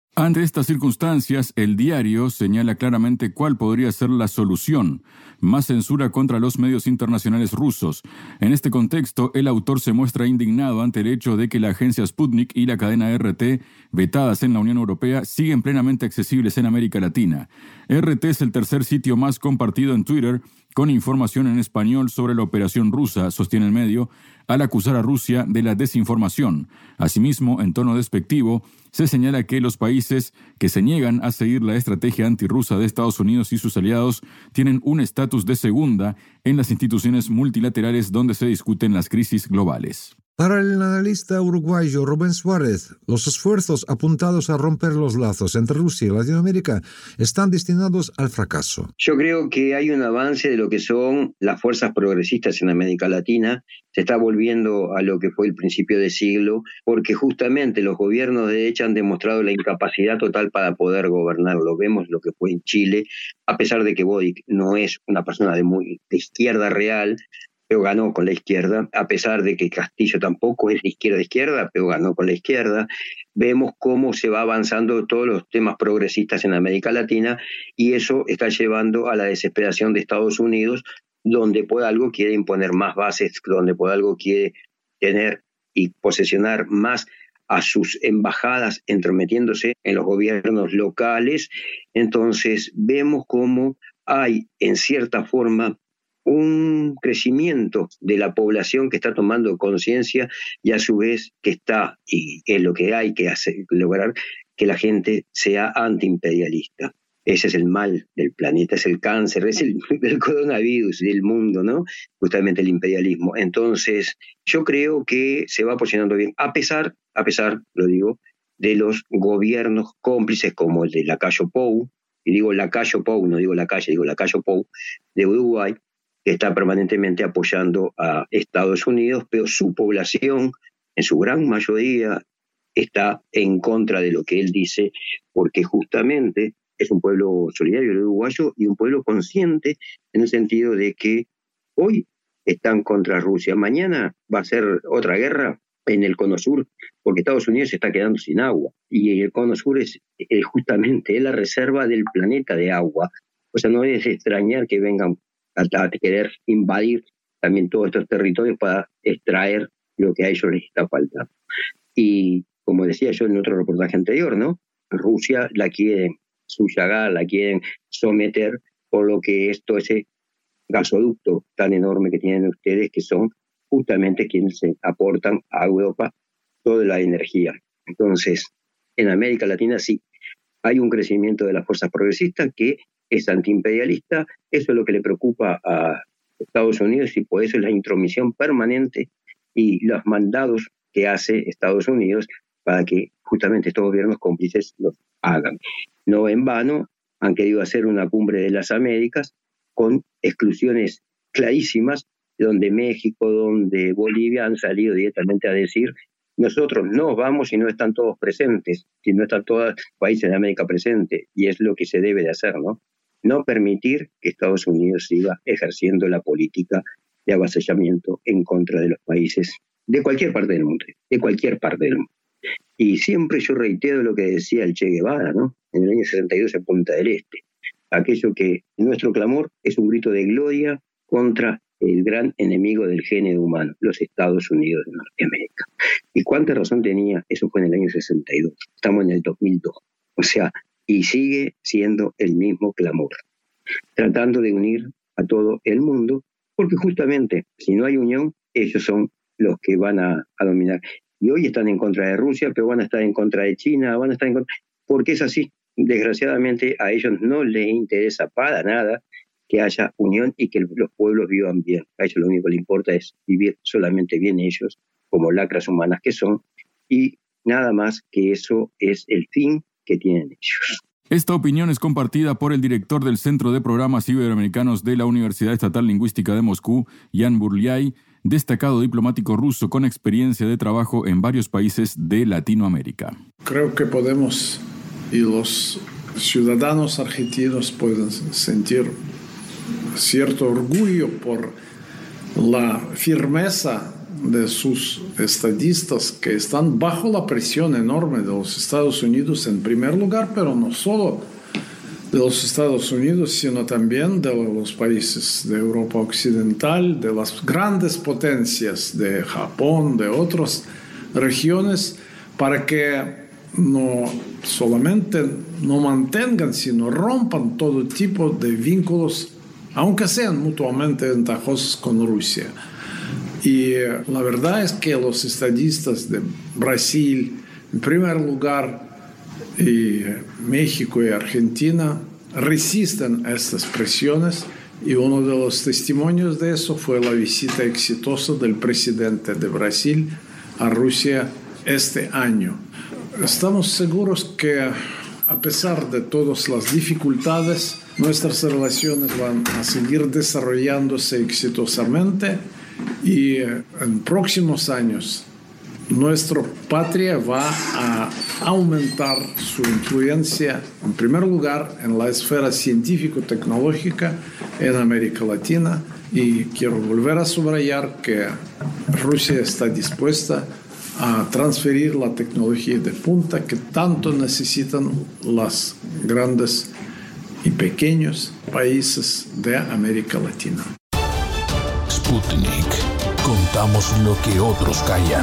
Ante estas circunstancias, el diario señala claramente cuál podría ser la solución: más censura contra los medios internacionales rusos. En este contexto, el autor se muestra indignado ante el hecho de que la agencia Sputnik y la cadena RT, vetadas en la Unión Europea, siguen plenamente accesibles en América Latina. RT es el tercer sitio más compartido en Twitter, con información en español sobre la operación rusa, sostiene el medio, al acusar a Rusia de la desinformación. Asimismo, en tono despectivo, se señala que los países que se niegan a seguir la estrategia antirrusa de Estados Unidos y sus aliados tienen un estatus de segunda en las instituciones multilaterales donde se discuten las crisis globales. Para el analista uruguayo Rubén Suárez, los esfuerzos apuntados a romper los lazos entre Rusia y Latinoamérica están destinados al fracaso. Yo creo que hay un avance de lo que son las fuerzas progresistas en América Latina. Se está volviendo a lo que fue el principio de siglo, porque justamente los gobiernos de derecha han demostrado la incapacidad total para poder gobernarlo. Vemos lo que fue en Chile, a pesar de que Boric no es una persona de izquierda real, pero ganó con la izquierda, a pesar de que Castillo tampoco es de izquierda, pero ganó con la izquierda. Vemos cómo se va avanzando todos los temas progresistas en América Latina, y eso está llevando a la desesperación de Estados Unidos, donde por algo quiere imponer más bases, donde por algo quiere tener y posesionar más a sus embajadas, entrometiéndose en los gobiernos locales. Entonces vemos cómo hay, en cierta forma, un crecimiento de la población que está tomando conciencia, y a su vez que está, y es lo que hay que hacer, lograr que la gente sea antiimperialista. Ese es el mal del planeta, es el cáncer, es el coronavirus del mundo, ¿no? Justamente el imperialismo. Entonces, yo creo que se va posicionando bien, a pesar, lo digo, de los gobiernos cómplices como el de Lacayo Pou, y digo Lacayo Pou, no digo Lacalle, digo Lacayo Pou, de Uruguay, que está permanentemente apoyando a Estados Unidos, pero su población, en su gran mayoría, está en contra de lo que él dice, porque justamente es un pueblo solidario, el uruguayo, y un pueblo consciente, en el sentido de que hoy están contra Rusia, mañana va a ser otra guerra en el Cono Sur, porque Estados Unidos se está quedando sin agua, y el Cono Sur es justamente la reserva del planeta de agua. O sea, no es de extrañar que vengan a querer invadir también todos estos territorios para extraer lo que a ellos les está faltando. Y como decía yo en otro reportaje anterior, ¿no? Rusia la quieren subyugar, la quieren someter por lo que es todo ese gasoducto tan enorme que tienen ustedes, que son justamente quienes se aportan a Europa toda la energía. Entonces, en América Latina sí hay un crecimiento de las fuerzas progresistas que es antiimperialista. Eso es lo que le preocupa a Estados Unidos, y por eso es la intromisión permanente y los mandados que hace Estados Unidos para que justamente estos gobiernos cómplices los hagan. No en vano han querido hacer una cumbre de las Américas con exclusiones clarísimas, donde México, donde Bolivia han salido directamente a decir: nosotros no vamos si no están todos presentes, si no están todos los países de América presentes, y es lo que se debe de hacer, ¿no? No permitir que Estados Unidos siga ejerciendo la política de avasallamiento en contra de los países de cualquier parte del mundo, Y siempre yo reitero lo que decía el Che Guevara, ¿no? En el año 62 en Punta del Este, aquello que nuestro clamor es un grito de gloria contra el gran enemigo del género humano, los Estados Unidos de Norteamérica. ¿Y cuánta razón tenía? Eso fue en el año 62, estamos en el 2002. O sea, y sigue siendo el mismo clamor, tratando de unir a todo el mundo, porque justamente si no hay unión, ellos son los que van a dominar. Y hoy están en contra de Rusia, pero van a estar en contra de China, porque es así. Desgraciadamente a ellos no les interesa para nada que haya unión y que los pueblos vivan bien. A ellos lo único que les importa es vivir solamente bien ellos, como lacras humanas que son, y nada más que eso es el fin que tienen ellos. Esta opinión es compartida por el director del Centro de Programas Iberoamericanos de la Universidad Estatal Lingüística de Moscú, Yan Burliay, destacado diplomático ruso con experiencia de trabajo en varios países de Latinoamérica. Creo que podemos, y los ciudadanos argentinos pueden sentir cierto orgullo por la firmeza de sus estadistas que están bajo la presión enorme de los Estados Unidos en primer lugar, pero no solo de los Estados Unidos, sino también de los países de Europa Occidental, de las grandes potencias de Japón, de otras regiones, para que no solamente no mantengan, sino rompan todo tipo de vínculos, aunque sean mutuamente ventajosos con Rusia. Y la verdad es que los estadistas de Brasil, en primer lugar, y México y Argentina, resisten a estas presiones, y uno de los testimonios de eso fue la visita exitosa del presidente de Brasil a Rusia este año. Estamos seguros que, a pesar de todas las dificultades, nuestras relaciones van a seguir desarrollándose exitosamente, y en próximos años nuestra patria va a aumentar su influencia, en primer lugar, en la esfera científico-tecnológica en América Latina, y quiero volver a subrayar que Rusia está dispuesta a transferir la tecnología de punta que tanto necesitan los grandes y pequeños países de América Latina. Sputnik. Contamos lo que otros callan.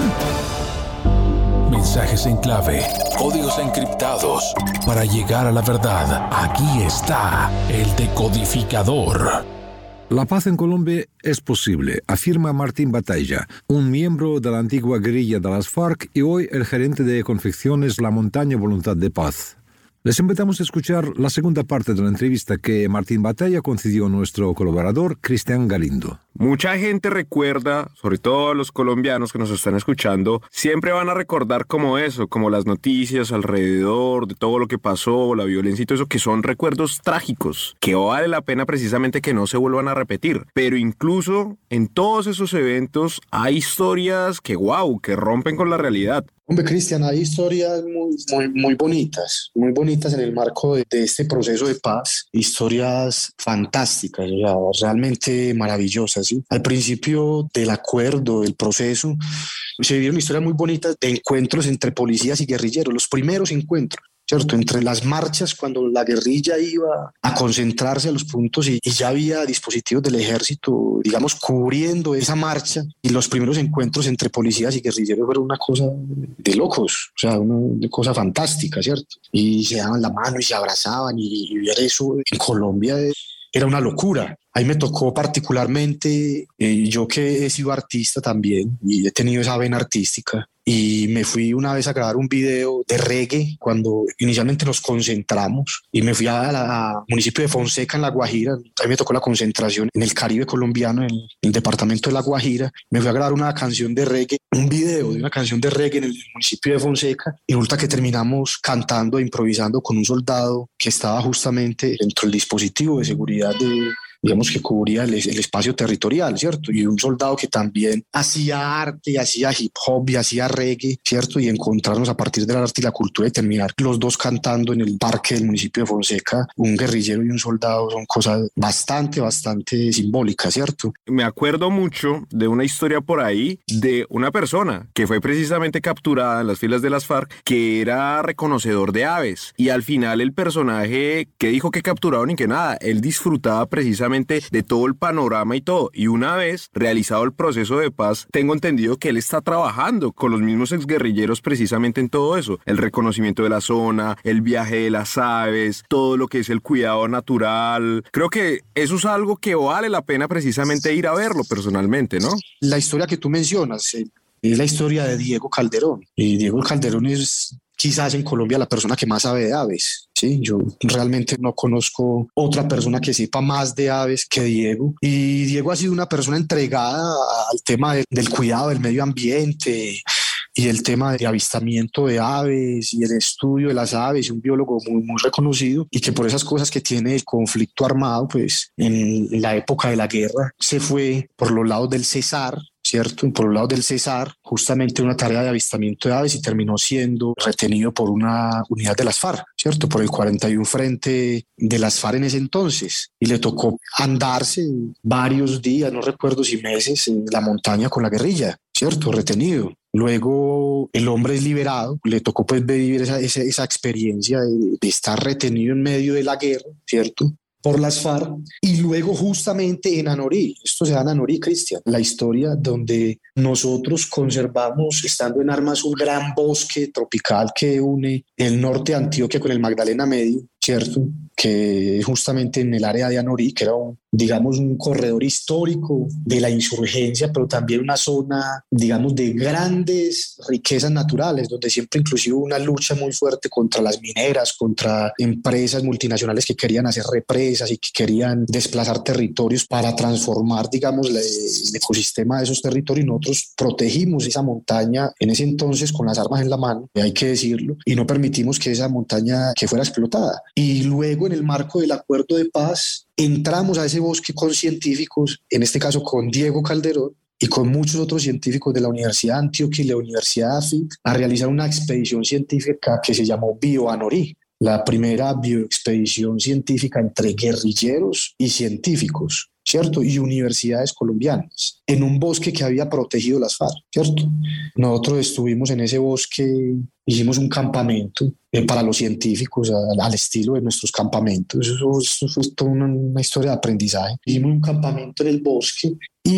Mensajes en clave, códigos encriptados. Para llegar a la verdad, aquí está el decodificador. La paz en Colombia es posible, afirma Martín Batalla, un miembro de la antigua guerrilla de las FARC y hoy el gerente de confecciones La Montaña Voluntad de Paz. Les invitamos a escuchar la segunda parte de la entrevista que Martín Batalla concedió a nuestro colaborador Cristian Galindo. Mucha gente recuerda, sobre todo los colombianos que nos están escuchando, siempre van a recordar como eso, como las noticias alrededor de todo lo que pasó, la violencia y todo eso, que son recuerdos trágicos, que vale la pena precisamente que no se vuelvan a repetir. Pero incluso en todos esos eventos hay historias que que rompen con la realidad. Hombre, Cristian, hay historias muy bonitas en el marco de este proceso de paz, historias fantásticas, o sea, realmente maravillosas, ¿sí? Al principio del acuerdo, del proceso, se vivieron historias muy bonitas de encuentros entre policías y guerrilleros, los primeros encuentros, ¿cierto? Entre las marchas, cuando la guerrilla iba a concentrarse a los puntos y ya había dispositivos del ejército, digamos, cubriendo esa marcha, y los primeros encuentros entre policías y guerrilleros fueron una cosa de locos, o sea, una cosa fantástica, ¿cierto? Y se daban la mano y se abrazaban, y ver eso en Colombia era una locura. Ahí me tocó particularmente, yo que he sido artista también y he tenido esa vena artística, y me fui una vez a grabar un video de reggae cuando inicialmente nos concentramos, y me fui al municipio de Fonseca en La Guajira. Ahí me tocó la concentración en el Caribe colombiano, en el departamento de La Guajira. Me fui a grabar una canción de reggae, un video de una canción de reggae en el municipio de Fonseca, y resulta que terminamos cantando e improvisando con un soldado que estaba justamente dentro del dispositivo de seguridad digamos que cubría el espacio territorial, ¿cierto? Y un soldado que también hacía arte, hacía hip hop y hacía reggae, ¿cierto? Y encontrarnos a partir del arte y la cultura y terminar los dos cantando en el parque del municipio de Fonseca, un guerrillero y un soldado, son cosas bastante simbólicas, ¿cierto? Me acuerdo mucho de una historia por ahí de una persona que fue precisamente capturada en las filas de las FARC, que era reconocedor de aves, y al final el personaje que dijo que capturaron y que nada, él disfrutaba precisamente de todo el panorama y todo, y una vez realizado el proceso de paz, tengo entendido que él está trabajando con los mismos exguerrilleros precisamente en todo eso, el reconocimiento de la zona, el viaje de las aves, todo lo que es el cuidado natural. Creo que eso es algo que vale la pena precisamente ir a verlo personalmente, ¿no? La historia que tú mencionas es la historia de Diego Calderón, y Diego Calderón es quizás en Colombia la persona que más sabe de aves, ¿sí? Yo realmente no conozco otra persona que sepa más de aves que Diego, y Diego ha sido una persona entregada al tema del cuidado del medio ambiente y el tema de avistamiento de aves y el estudio de las aves, un biólogo muy reconocido, y que por esas cosas que tiene el conflicto armado, pues en la época de la guerra se fue por los lados del Cesar, ¿cierto? Por un lado del Cesar, justamente una tarea de avistamiento de aves, y terminó siendo retenido por una unidad de las FARC, ¿cierto? Por el 41 Frente de las FARC en ese entonces, y le tocó andarse varios días, no recuerdo si meses, en la montaña con la guerrilla, ¿cierto? Retenido. Luego el hombre es liberado, le tocó pues vivir esa experiencia de estar retenido en medio de la guerra, ¿cierto?, por las FARC, y luego justamente en Anorí, esto se da en Anorí, Cristian, la historia donde nosotros conservamos, estando en armas, un gran bosque tropical que une el norte de Antioquia con el Magdalena Medio, ¿cierto?, que justamente en el área de Anorí, que era un corredor histórico de la insurgencia, pero también una zona, digamos, de grandes riquezas naturales, donde siempre inclusive hubo una lucha muy fuerte contra las mineras, contra empresas multinacionales que querían hacer represas y que querían desplazar territorios para transformar, digamos, el ecosistema de esos territorios. Nosotros protegimos esa montaña en ese entonces con las armas en la mano, hay que decirlo, y no permitimos que esa montaña que fuera explotada. Y luego, en el marco del acuerdo de paz, entramos a ese bosque con científicos, en este caso con Diego Calderón y con muchos otros científicos de la Universidad de Antioquia y la Universidad de AFIT, a realizar una expedición científica que se llamó BioAnorí, la primera bioexpedición científica entre guerrilleros y científicos, ¿cierto?, y universidades colombianas, en un bosque que había protegido las FARC, ¿cierto? Nosotros estuvimos en ese bosque, hicimos un campamento para los científicos al estilo de nuestros campamentos. Eso fue toda una historia de aprendizaje. Hicimos un campamento en el bosque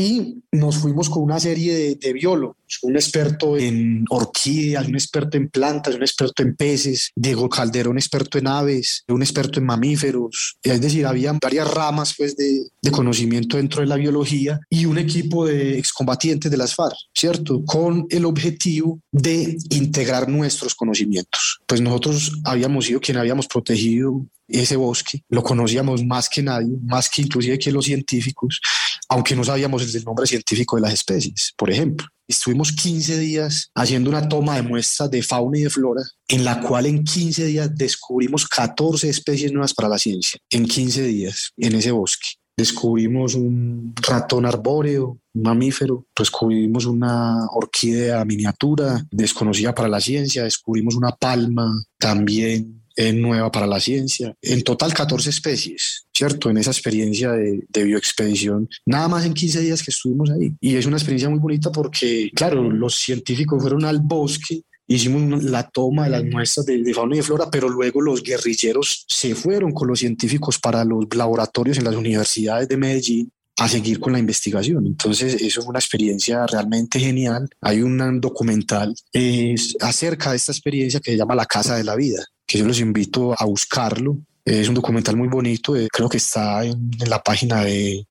y nos fuimos con una serie de biólogos, un experto en orquídeas, un experto en plantas, un experto en peces, Diego Calderón, experto en aves, un experto en mamíferos. Es decir, había varias ramas pues, de conocimiento dentro de la biología, y un equipo de excombatientes de las FARC, ¿cierto?, con el objetivo de integrar nuestros conocimientos. Pues nosotros habíamos sido quienes habíamos protegido ese bosque, lo conocíamos más que nadie, más que inclusive que los científicos, aunque no sabíamos el nombre científico de las especies, por ejemplo. Estuvimos 15 días haciendo una toma de muestras de fauna y de flora, en la cual en 15 días descubrimos 14 especies nuevas para la ciencia. En 15 días, en ese bosque. Descubrimos un ratón arbóreo, un mamífero, descubrimos una orquídea miniatura desconocida para la ciencia, descubrimos una palma también nueva para la ciencia. En total 14 especies, ¿cierto?, en esa experiencia de bioexpedición, nada más en 15 días que estuvimos ahí. Y es una experiencia muy bonita porque, claro, los científicos fueron al bosque, hicimos la toma de las muestras de fauna y de flora, pero luego los guerrilleros se fueron con los científicos para los laboratorios en las universidades de Medellín a seguir con la investigación. Entonces eso fue una experiencia realmente genial. Hay un documental acerca de esta experiencia que se llama La Casa de la Vida, que yo los invito a buscarlo. Es un documental muy bonito, creo que está en la página de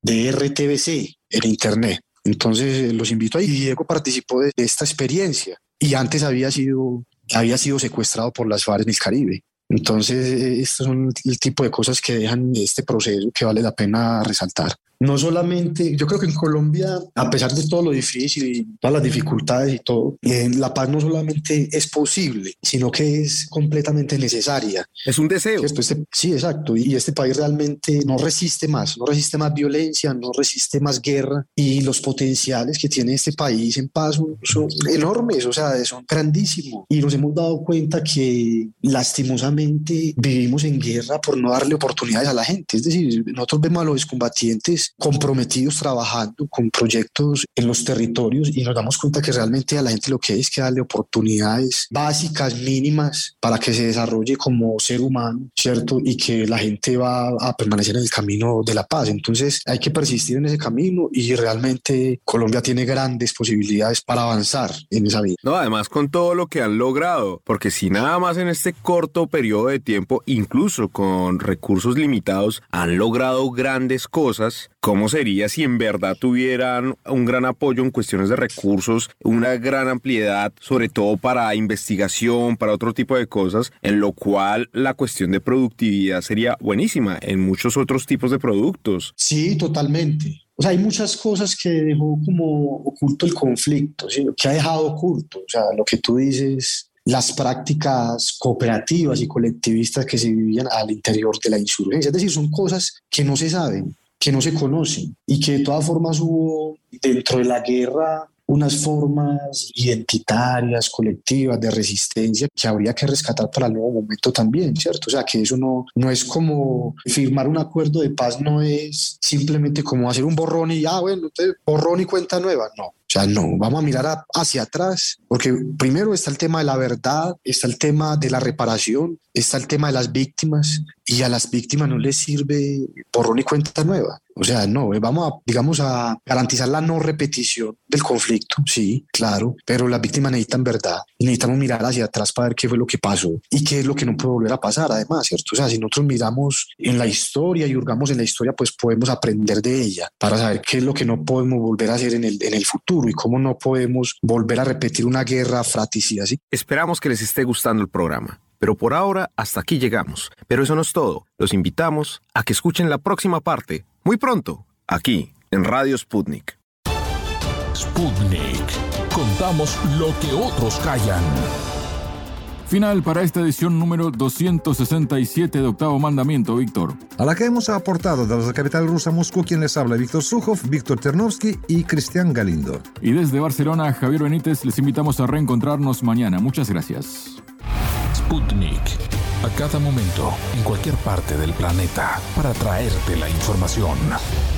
RTBC en internet. Entonces los invito ahí. Y Diego participó de esta experiencia y antes había sido secuestrado por las FARC en el Caribe. Entonces estos son el tipo de cosas que dejan este proceso que vale la pena resaltar. No solamente, yo creo que en Colombia, a pesar de todo lo difícil y todas las dificultades y todo, la paz no solamente es posible, sino que es completamente necesaria. Es un deseo. Sí, exacto. Y este país realmente no resiste más violencia, no resiste más guerra, y los potenciales que tiene este país en paz son enormes, o sea, son grandísimos. Y nos hemos dado cuenta que lastimosamente vivimos en guerra por no darle oportunidades a la gente. Es decir, nosotros vemos a los combatientes comprometidos trabajando con proyectos en los territorios y nos damos cuenta que realmente a la gente lo que hay es que darle oportunidades básicas, mínimas, para que se desarrolle como ser humano, ¿cierto? Y que la gente va a permanecer en el camino de la paz. Entonces hay que persistir en ese camino y realmente Colombia tiene grandes posibilidades para avanzar en esa vida. No, además con todo lo que han logrado, porque si nada más en este corto periodo de tiempo, incluso con recursos limitados, han logrado grandes cosas, ¿cómo sería si en verdad tuvieran un gran apoyo en cuestiones de recursos, una gran ampliedad, sobre todo para investigación, para otro tipo de cosas, en lo cual la cuestión de productividad sería buenísima en muchos otros tipos de productos? Sí, totalmente. O sea, hay muchas cosas que dejó como oculto el conflicto, ¿sí? Que ha dejado oculto, o sea, lo que tú dices, las prácticas cooperativas y colectivistas que se vivían al interior de la insurgencia. Es decir, son cosas que no se saben, que no se conocen y que de todas formas hubo dentro de la guerra unas formas identitarias, colectivas de resistencia que habría que rescatar para el nuevo momento también, ¿cierto? O sea, que eso no es como firmar un acuerdo de paz, no es simplemente como hacer un borrón y, bueno, borrón y cuenta nueva, no. O sea, no, vamos a mirar hacia atrás, porque primero está el tema de la verdad, está el tema de la reparación, está el tema de las víctimas, y a las víctimas no les sirve borrón y cuenta nueva. O sea, no, vamos a garantizar la no repetición del conflicto, sí, claro, pero las víctimas necesitan verdad y necesitamos mirar hacia atrás para ver qué fue lo que pasó y qué es lo que no puede volver a pasar, además, ¿cierto? O sea, si nosotros miramos en la historia y hurgamos en la historia, pues podemos aprender de ella para saber qué es lo que no podemos volver a hacer en el futuro y cómo no podemos volver a repetir una guerra fratricida, ¿sí? Esperamos que les esté gustando el programa. Pero por ahora, hasta aquí llegamos. Pero eso no es todo. Los invitamos a que escuchen la próxima parte, muy pronto, aquí, en Radio Sputnik. Sputnik. Contamos lo que otros callan. Final para esta edición número 267 de Octavo Mandamiento, Víctor. A la que hemos aportado desde la capital rusa, Moscú, quien les habla, Víctor Sukhov, Víctor Ternovsky y Cristian Galindo. Y desde Barcelona, Javier Benítez, les invitamos a reencontrarnos mañana. Muchas gracias. Sputnik. A cada momento, en cualquier parte del planeta, para traerte la información.